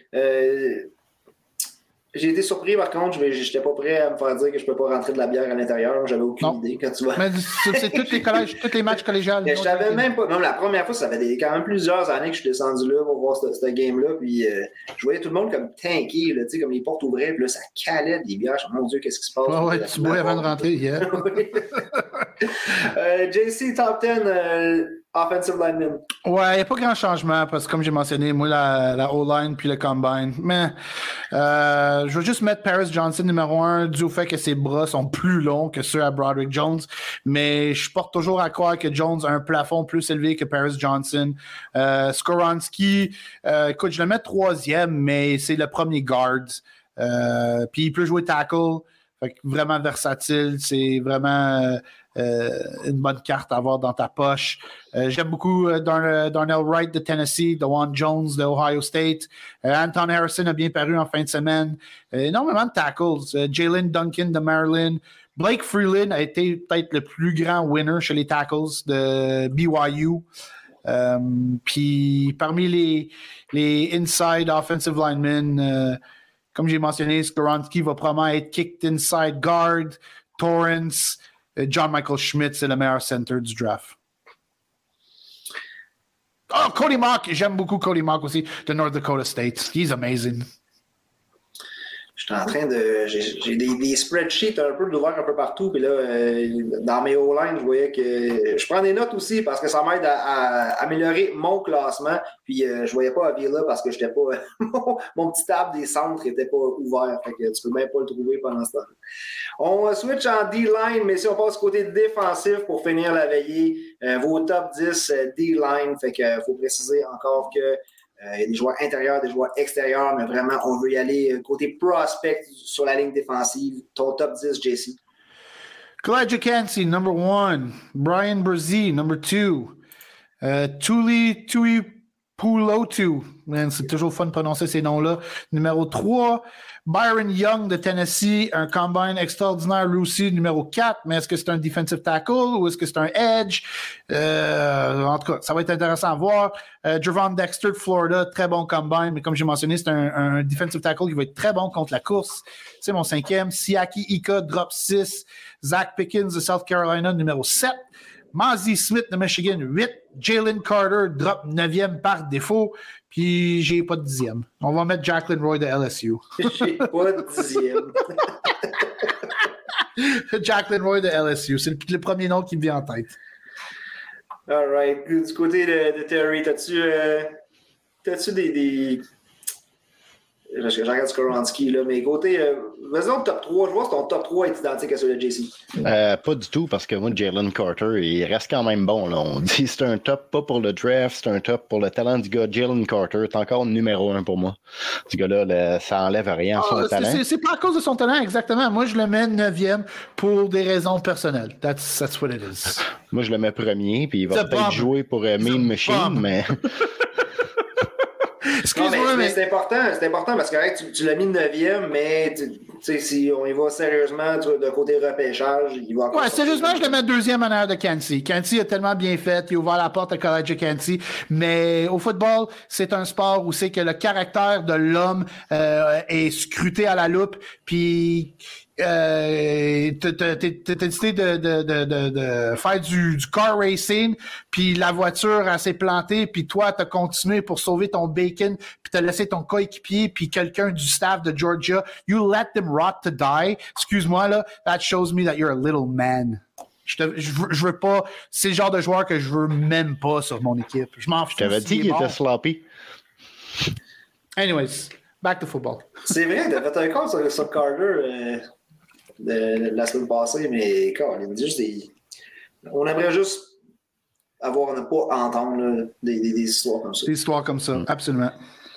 J'ai été surpris, par contre, je n'étais pas prêt à me faire dire que je ne peux pas rentrer de la bière à l'intérieur. J'avais aucune idée quand tu vois. Mais c'est tous les matchs collégiales. Je savais même pas. Même la première fois, ça fait quand même plusieurs années que je suis descendu là pour voir ce game-là. Puis je voyais tout le monde comme tanké, là, comme les portes ouvraient. Puis là, ça calait des bières. Mon Dieu, qu'est-ce qui se passe? Ouais, tu bois avant de rentrer hier. JC, top 10. Offensive lineman. Ouais, il n'y a pas grand changement parce que, comme j'ai mentionné, moi, la O-line puis le combine. Mais je veux juste mettre Paris Johnson numéro 1 dû au fait que ses bras sont plus longs que ceux à Broderick Jones. Mais je porte toujours à croire que Jones a un plafond plus élevé que Paris Johnson. Skoronski, écoute, je le mets 3e, mais c'est le premier guard. Puis il peut jouer tackle. Fait que vraiment versatile. C'est vraiment une bonne carte à avoir dans ta poche. J'aime beaucoup Darnell Wright de Tennessee, Dewan Jones de Ohio State. Anton Harrison a bien paru en fin de semaine. Énormément de tackles. Jalen Duncan de Maryland. Blake Freeland a été peut-être le plus grand winner chez les tackles de BYU. Puis parmi les inside offensive linemen, comme j'ai mentionné, Skoronski va probablement être kicked inside guard. Torrance, John Michael Schmidt, c'est le meilleur center du draft. Oh, Cody Mock, j'aime beaucoup Cody Mock aussi, de North Dakota State. He's amazing. Je suis en train de. J'ai des spreadsheets un peu d'ouvert un peu partout. Puis là, dans mes O-line, je voyais que. Je prends des notes aussi parce que ça m'aide à améliorer mon classement. Puis je voyais pas Avila parce que j'étais pas. Mon petit tab des centres n'était pas ouvert. Fait que tu peux même pas le trouver pendant ce temps. On switch en D-line, mais si on passe côté défensif pour finir la veillée, vos top 10 D-line. Fait que faut préciser encore que. Il y a des joueurs intérieurs, des joueurs extérieurs, mais vraiment, on veut y aller côté prospect sur la ligne défensive. Ton top 10, JC. Kalijah Kancey, number 1. Brian Brzee, number 2. Tuli Pulotu. C'est toujours fun de prononcer ces noms-là. Numéro 3. Byron Young de Tennessee, un combine extraordinaire lui aussi, numéro 4. Mais est-ce que c'est un defensive tackle ou est-ce que c'est un edge? En tout cas, ça va être intéressant à voir. Javon Dexter de Florida, très bon combine. Mais comme j'ai mentionné, c'est un defensive tackle qui va être très bon contre la course. C'est mon 5e. Siaki Ika, drop 6. Zach Pickens de South Carolina, numéro 7. Mazi Smith de Michigan, 8. Jalen Carter, drop 9e par défaut. Puis, j'ai pas de 10e. On va mettre Jacqueline Roy de LSU. J'ai pas de 10e. Jacqueline Roy de LSU. C'est le premier nom qui me vient en tête. All right. Du côté de Terry, t'as-tu des... Je regarde Skoronski, là, mais côté... vas-y donc, top 3. Je vois si ton top 3 est identique à celui de JC. Pas du tout, parce que moi, Jalen Carter, il reste quand même bon. Là. On dit c'est un top, pas pour le draft, c'est un top pour le talent du gars. Jalen Carter est encore numéro 1 pour moi. Ce gars-là, ça enlève rien à son talent. C'est pas à cause de son talent, exactement. Moi, je le mets 9e pour des raisons personnelles. That's what it is. Moi, je le mets premier, puis il va peut-être jouer pour Mean Machine, mais... Non, mais c'est important parce que tu l'as mis 9e, mais si on y va sérieusement de côté repêchage, il va encore. Ouais, sérieusement, je le mets 2e en arrière de Kancey. Kancey a tellement bien fait, il a ouvert la porte à Kalijah Kancey, mais au football, c'est un sport où c'est que le caractère de l'homme est scruté à la loupe, puis t'as décidé de faire du car racing, puis la voiture, elle s'est plantée, puis toi, t'as continué pour sauver ton bacon, puis t'as laissé ton coéquipier, puis quelqu'un du staff de Georgia. You let them rot to die. Excuse-moi, là. That shows me that you're a little man. Je veux pas... C'est le genre de joueur que je veux même pas sur mon équipe. Je m'en fous. Je t'avais dit qu'il était sloppy. Anyways, back to football. C'est vrai, t'as fait un compte sur Carter de la semaine passée, mais on aimerait juste avoir ne pas entendre là, des histoires comme ça. Des histoires comme ça, absolument.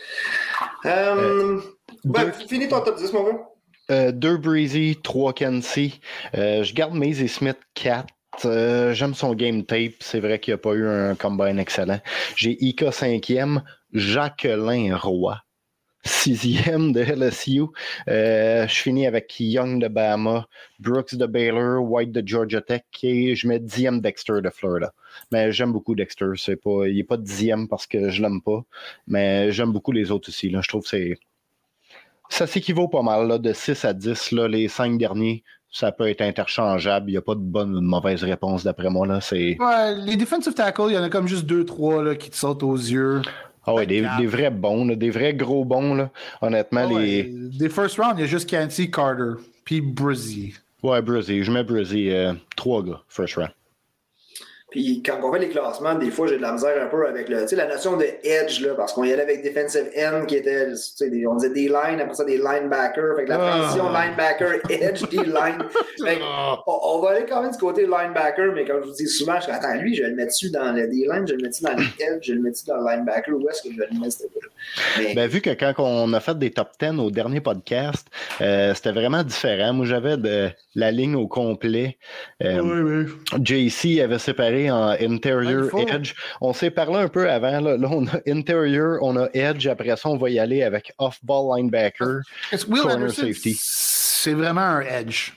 Finis ton top 10, mon gars. 2 Breezy, 3 Kelsey. Je garde Maisie Smith 4. J'aime son game tape. C'est vrai qu'il n'y a pas eu un combine excellent. J'ai Ika 5e, Jacqueline Roy 6e de LSU. Je finis avec Young de Bama, Brooks de Baylor, White de Georgia Tech et je mets 10e Dexter de Florida. Mais j'aime beaucoup Dexter. Il n'est pas 10e parce que je l'aime pas, mais j'aime beaucoup les autres aussi. Là. Je trouve que ça s'équivaut pas mal. Là, de 6 à 10, là, les 5 derniers, ça peut être interchangeable. Il n'y a pas de bonne ou de mauvaise réponse d'après moi. Là. Ouais, les defensive tackles, il y en a comme juste 2-3 qui te sautent aux yeux. Ah ouais, des vrais bons, là, des vrais gros bons. Là. Honnêtement, des first round, il y a juste Kelsey, Carter, puis Brizzy. Ouais, Brizzy. Je mets Brizzy. 3 gars, first round. Puis quand on fait les classements, des fois, j'ai de la misère un peu avec la notion de edge, là, parce qu'on y allait avec defensive end qui était, on disait D-line, après ça des linebackers. Fait que la transition linebacker, edge, D-line. On va aller quand même du côté linebacker, mais comme je vous dis souvent, je dis, attends, lui, je vais le mettre-tu dans le D-line, je vais le mettre-tu dans le edge, je vais le mettre-tu dans le linebacker, où est-ce que je vais le mettre, mais... Ben, vu que quand on a fait des top 10 au dernier podcast, c'était vraiment différent. Moi, j'avais la ligne au complet. Oui. JC avait séparé en interior, edge. On s'est parlé un peu avant. Là, on a interior, on a edge. Après ça, on va y aller avec off-ball linebacker, corner safety. C'est vraiment un edge.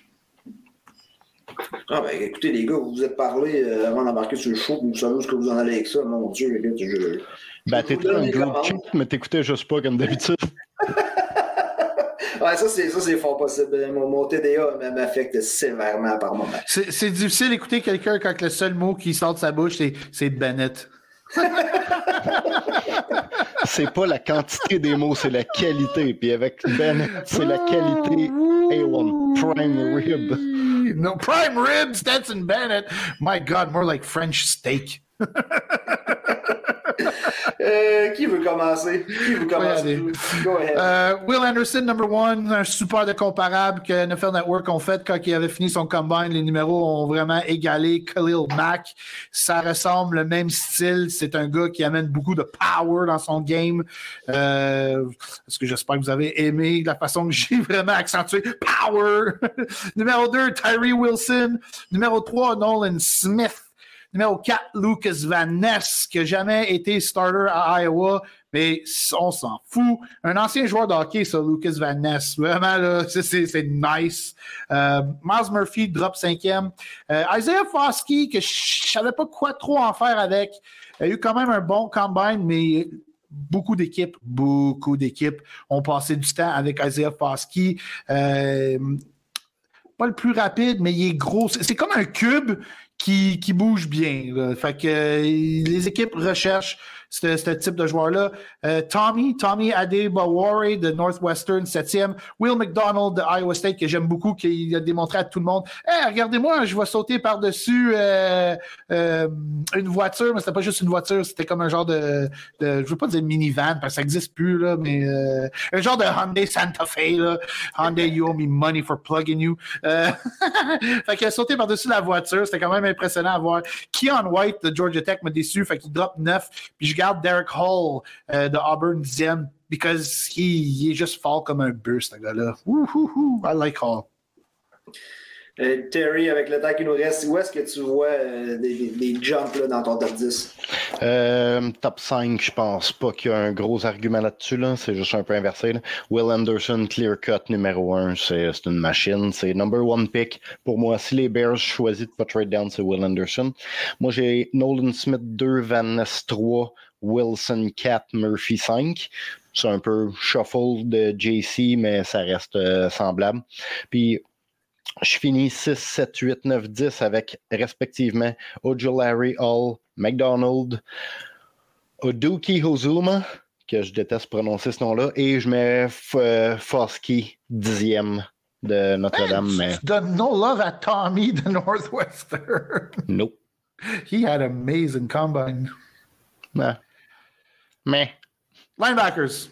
Ah ben écoutez les gars, vous vous êtes parlé avant d'embarquer sur le show, vous savez ce que vous en allez avec ça, mon Dieu, les gars, Ben t'étais un groupe cheap, mais t'écoutais juste pas comme d'habitude. Ouais, ça c'est fort possible. Mon TDA m'affecte sévèrement par moment. C'est difficile d'écouter quelqu'un quand le seul mot qui sort de sa bouche, c'est Bennett. C'est pas la quantité des mots, c'est la qualité. Puis avec Bennett, c'est la qualité A1, prime rib. No, prime rib, Stetson Bennett. My God, more like French steak. Qui veut commencer? Go ahead. Will Anderson, number 1, un super de comparable que NFL Network ont fait quand il avait fini son combine. Les numéros ont vraiment égalé Khalil Mack. Ça ressemble le même style. C'est un gars qui amène beaucoup de power dans son game. Parce que j'espère que vous avez aimé la façon que j'ai vraiment accentué power. Numéro 2, Tyree Wilson. Numéro 3, Nolan Smith. Numéro 4, Lucas Van Ness, qui n'a jamais été starter à Iowa, mais on s'en fout. Un ancien joueur de hockey, ça, Lucas Van Ness. Vraiment, là, c'est nice. Miles Murphy, drop 5e. Isaiah Foskey, que je ne savais pas quoi trop en faire avec. Il a eu quand même un bon combine, mais beaucoup d'équipes ont passé du temps avec Isaiah Foskey. Pas le plus rapide, mais il est gros. C'est comme un cube qui bouge bien. Là. Fait que les équipes recherchent ce type de joueur-là. Tommy Adebawore de Northwestern, 7e. Will McDonald de Iowa State, que j'aime beaucoup, qui a démontré à tout le monde. Hey, regardez-moi, je vais sauter par-dessus une voiture, mais c'était pas juste une voiture, c'était comme un genre de je veux pas dire minivan, parce que ça n'existe plus, là, mais un genre de Hyundai Santa Fe, là. Hyundai, you owe me money for plugging you. Fait qu'il a sauté par-dessus la voiture, c'était quand même impressionnant à voir. Keon White de Georgia Tech m'a déçu, fait qu'il drop 9, puis je garde Derek Hall de Auburn 10e, because il est juste fort comme un bœuf, ce gars-là. I like Hall. Terry, avec le temps qui nous reste, où est-ce que tu vois des jumps là, dans ton top 10? Top 5, je pense pas qu'il y a un gros argument là-dessus. Là. C'est juste un peu inversé. Là. Will Anderson, clear cut numéro 1, c'est une machine. C'est number 1 pick. Pour moi, si les Bears choisissent de pas trade down, c'est Will Anderson. Moi, j'ai Nolan Smith 2, Van Ness 3, Wilson 4, Murphy 5. C'est un peu shuffle de JC, mais ça reste semblable. Puis, Je finis 6, 7, 8, 9, 10 avec respectivement Ojulari Hall, McDonald, Oduki Hozuma, que je déteste prononcer ce nom-là, et je mets Foskey 10e de Notre-Dame. Mais... Tu donnes no love à Tommy de Northwestern. Nope. He had amazing combine. Nah. Mais. Linebackers.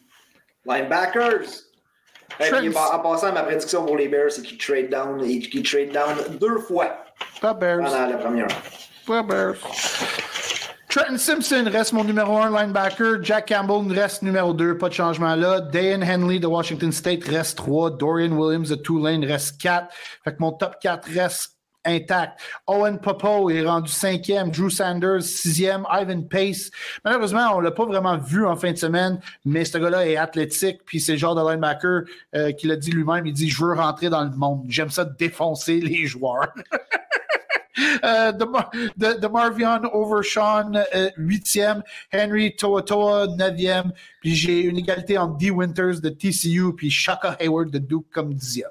Hey, en passant, ma prédiction pour les Bears, c'est qu'ils trade down 2 fois Pas Bears. pendant la première. Pas Bears. Trenton Simpson reste mon numéro 1 linebacker. Jack Campbell reste numéro 2. Pas de changement là. Dayan Henley de Washington State reste 3. Dorian Williams de Tulane reste 4. Fait que mon top 4 reste intact. Owen Popo est rendu 5e. Drew Sanders 6e. Ivan Pace. Malheureusement, on l'a pas vraiment vu en fin de semaine, mais ce gars-là est athlétique, puis c'est le genre de linebacker qui l'a dit lui-même. Il dit « Je veux rentrer dans le monde. J'aime ça défoncer les joueurs. » de Marvion Overshawn 8e, Henry Toa 9e, puis j'ai une égalité entre D. Winters de TCU puis Shaka Hayward de Duke comme 10e.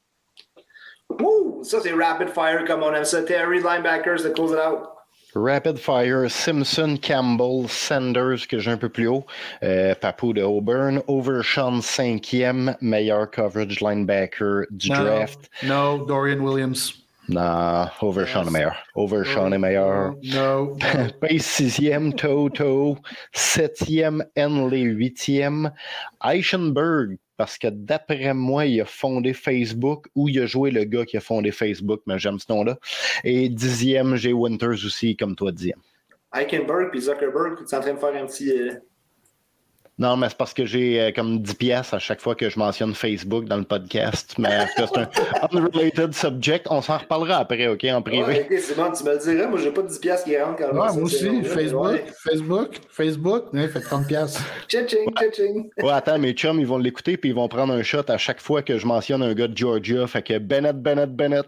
Ouh, ça c'est rapid fire comme on aime ça. Terry, linebackers, to close it out. Rapid fire, Simpson, Campbell, Sanders, que j'ai un peu plus haut, Papou de Auburn, Overshawn 5e, meilleur coverage linebacker du draft. No, Dorian Williams. Non, Overshawn est meilleur. Overshawn est meilleur. No. Pace 6e, Toto 7e, Henley 8e, Eichenberg, parce que d'après moi, il a fondé Facebook ou il a joué le gars qui a fondé Facebook, mais j'aime ce nom-là. Et 10e, j'ai Winters aussi, comme toi, 10e. Eichenberg puis Zuckerberg, tu es en train de faire un petit... Non, mais c'est parce que j'ai comme 10$ à chaque fois que je mentionne Facebook dans le podcast. Mais c'est un unrelated subject. On s'en reparlera après, OK, en privé. Ouais, OK, c'est bon, tu me le diras. Moi, j'ai pas 10$ qui rentrent quand même. Ouais, moi aussi. Facebook. Ouais, fait 30$. Tching. Ouais, attends, mes chums, ils vont l'écouter puis ils vont prendre un shot à chaque fois que je mentionne un gars de Georgia. Fait que Bennett.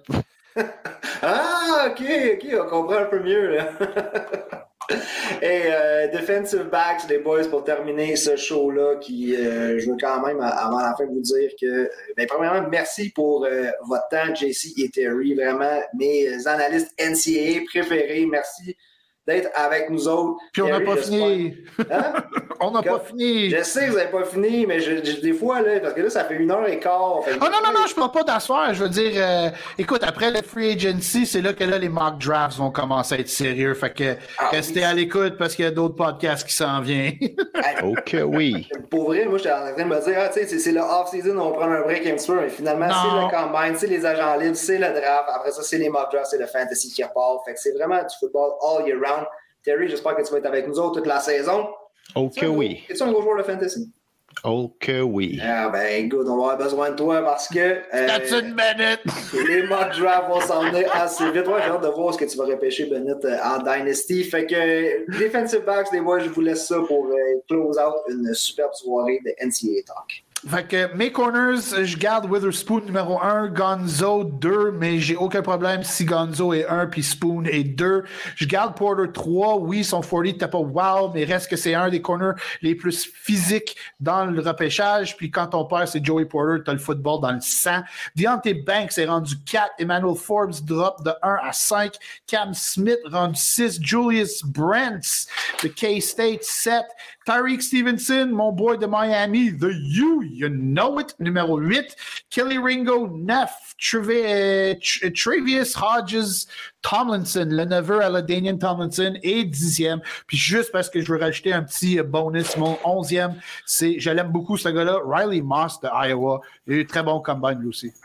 Ah, OK, on comprend un peu mieux, là. Et defensive backs, les boys, pour terminer ce show-là, qui je veux quand même, avant la fin, vous dire que, premièrement, merci pour votre temps, JC et Terry, vraiment, mes analystes NCAA préférés, merci d'être avec nous autres. Puis on n'a pas fini. Hein? On n'a pas fini. Je sais que vous n'avez pas fini, mais des fois, là, parce que là, ça fait 1h15. Non, je parle pas d'asseoir. Je veux dire, écoute, après le free agency, c'est là que les mock drafts vont commencer à être sérieux. Fait que restez à l'écoute parce qu'il y a d'autres podcasts qui s'en viennent. OK, oui. Pour vrai, moi, j'étais en train de me dire, c'est le off-season, on va prendre un break un petit peu, mais finalement, c'est le combine, c'est les agents libres, c'est le draft. Après ça, c'est les mock drafts, c'est le fantasy qui repart. Fait que c'est vraiment du football all year round. Terry, j'espère que tu vas être avec nous autres toute la saison. OK, oui. Es-tu un gros joueur de fantasy? OK, oui. Ah, ben, good, on va avoir besoin de toi parce que. That's une Bennett! Les mock drafts vont s'en venir assez vite. Ouais, j'ai hâte de voir ce que tu vas repêcher, Bennett, en Dynasty. Fait que, defensive backs, les boys, je vous laisse ça pour close out une superbe soirée de NCAA Talk. Fait que mes corners, je garde Witherspoon numéro 1, Gonzo 2, mais j'ai aucun problème si Gonzo est 1 puis Spoon est 2. Je garde Porter 3, oui, son 40 n'était pas wow, mais reste que c'est un des corners les plus physiques dans le repêchage. Puis quand on perd, c'est Joey Porter, t'as le football dans le sang. Deontay Banks est rendu 4, Emmanuel Forbes drop de 1 à 5, Cam Smith rendu 6, Julius Brents de K-State 7, Tyreek Stevenson, mon boy de Miami, the you know it, numéro 8. Kelly Ringo, 9. Travius Hodges Tomlinson, le neveu à la Danian Tomlinson, est 10e. Puis juste parce que je veux rajouter un petit bonus, mon 11e, je l'aime beaucoup ce gars-là, Riley Moss de Iowa. Il a eu très bon combine lui aussi.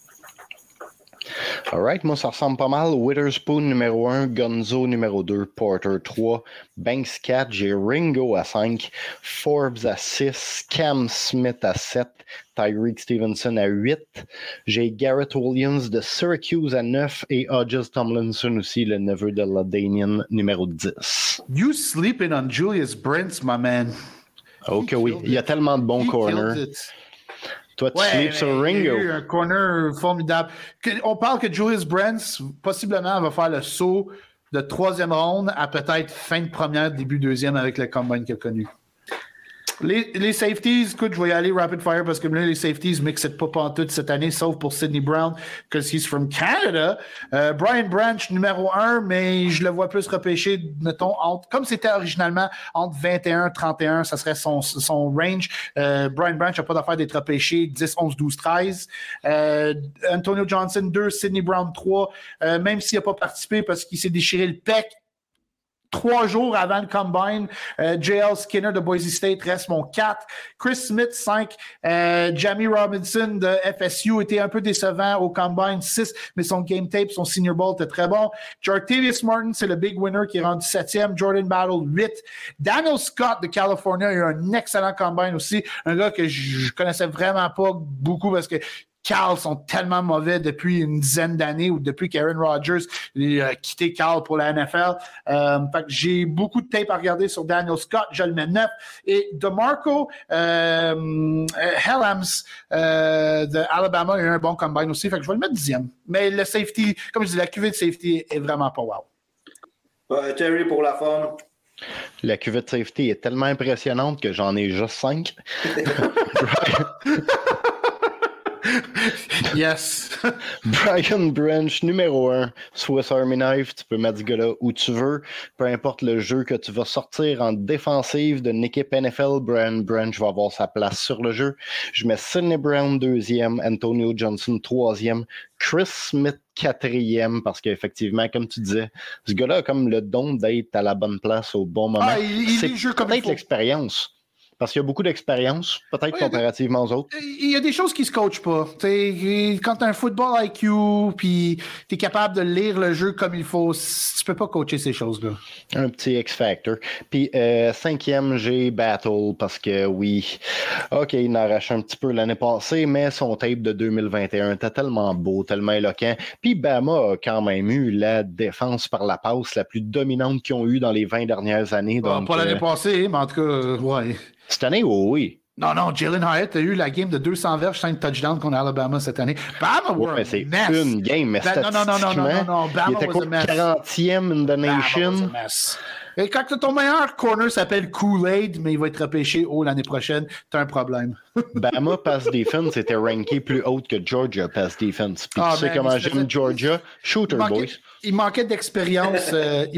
All right, moi, ça ressemble pas mal. Witherspoon numéro 1, Gonzo numéro 2, Porter 3, Banks 4, j'ai Ringo à 5, Forbes à 6, Cam Smith à 7, Tyreek Stevenson à 8, j'ai Garrett Williams de Syracuse à 9 et Hodges Tomlinson aussi, le neveu de LaDainian numéro 10. You sleeping on Julius Brents, my man. OK, oui. Il y a tellement de bons corners. Toi, tu sleeps sur Ringo. Il y a eu un corner formidable. On parle que Julius Brents, possiblement, va faire le saut de 3e ronde à peut-être fin de première, début 2e avec le combine qu'il a connu. Les safeties, écoute, je vais y aller rapid fire parce que là, les safeties ne mixent pas pantoute cette année, sauf pour Sidney Brown, because he's from Canada. Brian Branch, numéro 1, mais je le vois plus repêché, mettons, comme c'était originalement, entre 21 et 31, ça serait son range. Brian Branch n'a pas d'affaire d'être repêché 10, 11, 12, 13. Antonio Johnson, 2, Sidney Brown, 3, même s'il n'a pas participé parce qu'il s'est déchiré le pec 3 jours avant le combine. J.L. Skinner de Boise State reste mon 4. Chris Smith, 5. Jamie Robinson de FSU était un peu décevant au combine, 6, mais son game tape, son senior ball était très bon. Jartavius Martin, c'est le big winner qui est rendu 7e. Jordan Battle, 8. Daniel Scott de California a eu un excellent combine aussi. Un gars que je connaissais vraiment pas beaucoup parce que Cal sont tellement mauvais depuis une dizaine d'années ou depuis qu'Aaron Rodgers a quitté Cal pour la NFL. Fait que j'ai beaucoup de tape à regarder sur Daniel Scott. Je le mets 9. Et DeMarco Hellams de Alabama a eu un bon combine aussi. Fait que je vais le mettre 10e. Mais le safety, comme je dis, la cuvée de safety est vraiment pas wow. Terry, pour la forme. La cuvée de safety est tellement impressionnante que j'en ai juste 5. Yes. Brian Branch, numéro 1, Swiss Army Knife, tu peux mettre ce gars-là où tu veux, peu importe le jeu que tu vas sortir en défensive d'une équipe NFL, Brian Branch va avoir sa place sur le jeu. Je mets Sidney Brown 2e, Antonio Johnson 3e, Chris Smith 4e, parce qu'effectivement, comme tu disais, ce gars-là a comme le don d'être à la bonne place au bon moment. C'est peut-être l'expérience. Parce qu'il y a beaucoup d'expérience, peut-être comparativement aux autres. Il y a des choses qui se coachent pas. Quand tu as un football IQ, puis tu es capable de lire le jeu comme il faut, tu peux pas coacher ces choses-là. Un petit X-Factor. Puis 5e, j'ai Battle, parce que oui, OK, il en arrache un petit peu l'année passée, mais son tape de 2021 était tellement beau, tellement éloquent. Puis Bama a quand même eu la défense par la passe la plus dominante qu'ils ont eu dans les 20 dernières années. Donc, pas l'année passée, mais en tout cas, ouais. Cette année, oui. Non, Jalen Hyatt a eu la game de 200 verges, 5 touchdowns contre Alabama cette année. Bama were a mess. Une game, mais statistiquement, Bama il était quoi, 40e in the nation? Bama was a mess. Et quand ton meilleur corner s'appelle Kool-Aid, mais il va être repêché haut l'année prochaine, t'as un problème. Bama pass defense était ranké plus haut que Georgia pass defense. Puis tu sais comment j'aime Georgia? Shooter, boys. Il manquait d'expérience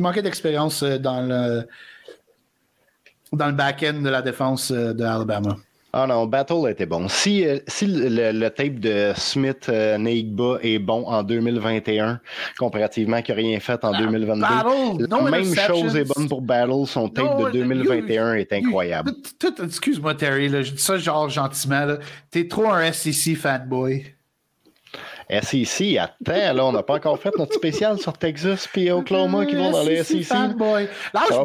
dans le back-end de la défense de Alabama. Ah non, Battle était bon. Si le tape de Smith Neigba est bon en 2021, comparativement qu'il n'a rien fait en 2022, la même chose est bonne pour Battle. Son tape de 2021 est incroyable. Excuse-moi, Terry, là, je dis ça genre gentiment. T'es trop un SEC fanboy. SEC, attends, là, on n'a pas encore fait notre spécial sur Texas puis Oklahoma qui vont dans les SEC. Fanboy. Lâche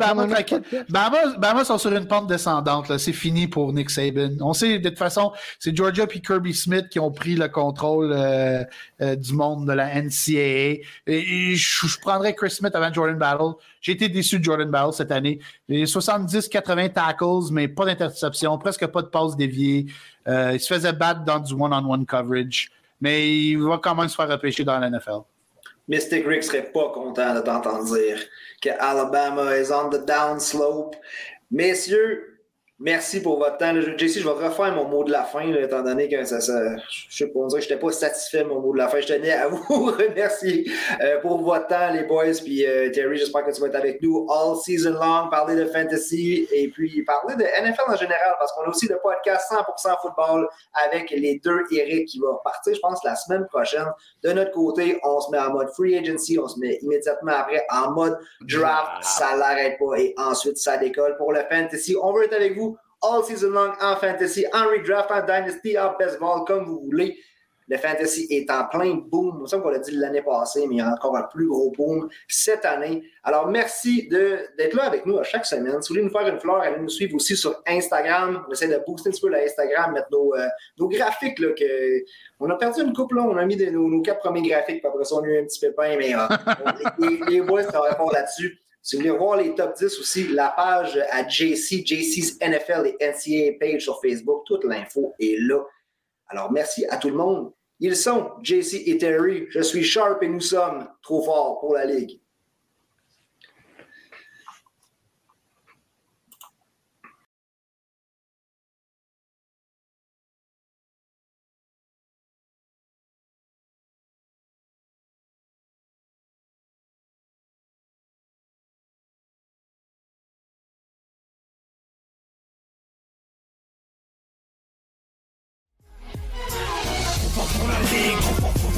Bama sont sur une pente descendante. Là. C'est fini pour Nick Saban. On sait, de toute façon, c'est Georgia puis Kirby Smith qui ont pris le contrôle du monde de la NCAA. Et je prendrais Chris Smith avant Jordan Battle. J'ai été déçu de Jordan Battle cette année. 70-80 tackles, mais pas d'interception, presque pas de passes déviées. Il se faisait battre dans du one-on-one coverage. Mais il va quand même se faire repêcher dans la NFL. Mystic Rick serait pas content de t'entendre dire que Alabama is on the down slope. Messieurs, merci pour votre temps. JC, je vais refaire mon mot de la fin, là, étant donné que je sais pas, on dirait que je n'étais pas satisfait de mon mot de la fin. Je tenais à vous remercier pour votre temps, les boys. Puis Terry, j'espère que tu vas être avec nous all season long, parler de fantasy et puis parler de NFL en général, parce qu'on a aussi le podcast 100% football avec les deux Eric qui va partir, je pense, la semaine prochaine. De notre côté, on se met en mode free agency, on se met immédiatement après en mode draft. Ça l'arrête pas et ensuite ça décolle pour le fantasy. On veut être avec vous all season long en fantasy, en redraft, en dynasty, en best ball, comme vous voulez. Le fantasy est en plein boom. Il me semble qu'on l'a dit l'année passée, mais il y a encore un plus gros boom cette année. Alors, merci d'être là avec nous à chaque semaine. Si vous voulez nous faire une fleur, allez nous suivre aussi sur Instagram. On essaie de booster un petit peu l'Instagram, mettre nos graphiques. Là, on a perdu une couple, là. On a mis nos 4 premiers graphiques, puis après ça, on a eu un petit pépin, mais les boys travaillent fort là-dessus. Si vous voulez voir les top 10 aussi, la page à JC's NFL et NCAA page sur Facebook, toute l'info est là. Alors, merci à tout le monde. Ils sont JC et Terry. Je suis Sharp et nous sommes trop forts pour la Ligue.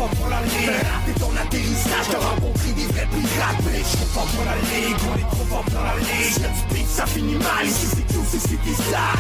fort pour la ligue. Raté ton atterrissage, t'as rencontré des vrais pirates. Mais trop fort pour la ligue, on est trop fort pour la ligue. Y'a du beat, ça finit mal, ici c'est tout, c'est City Style.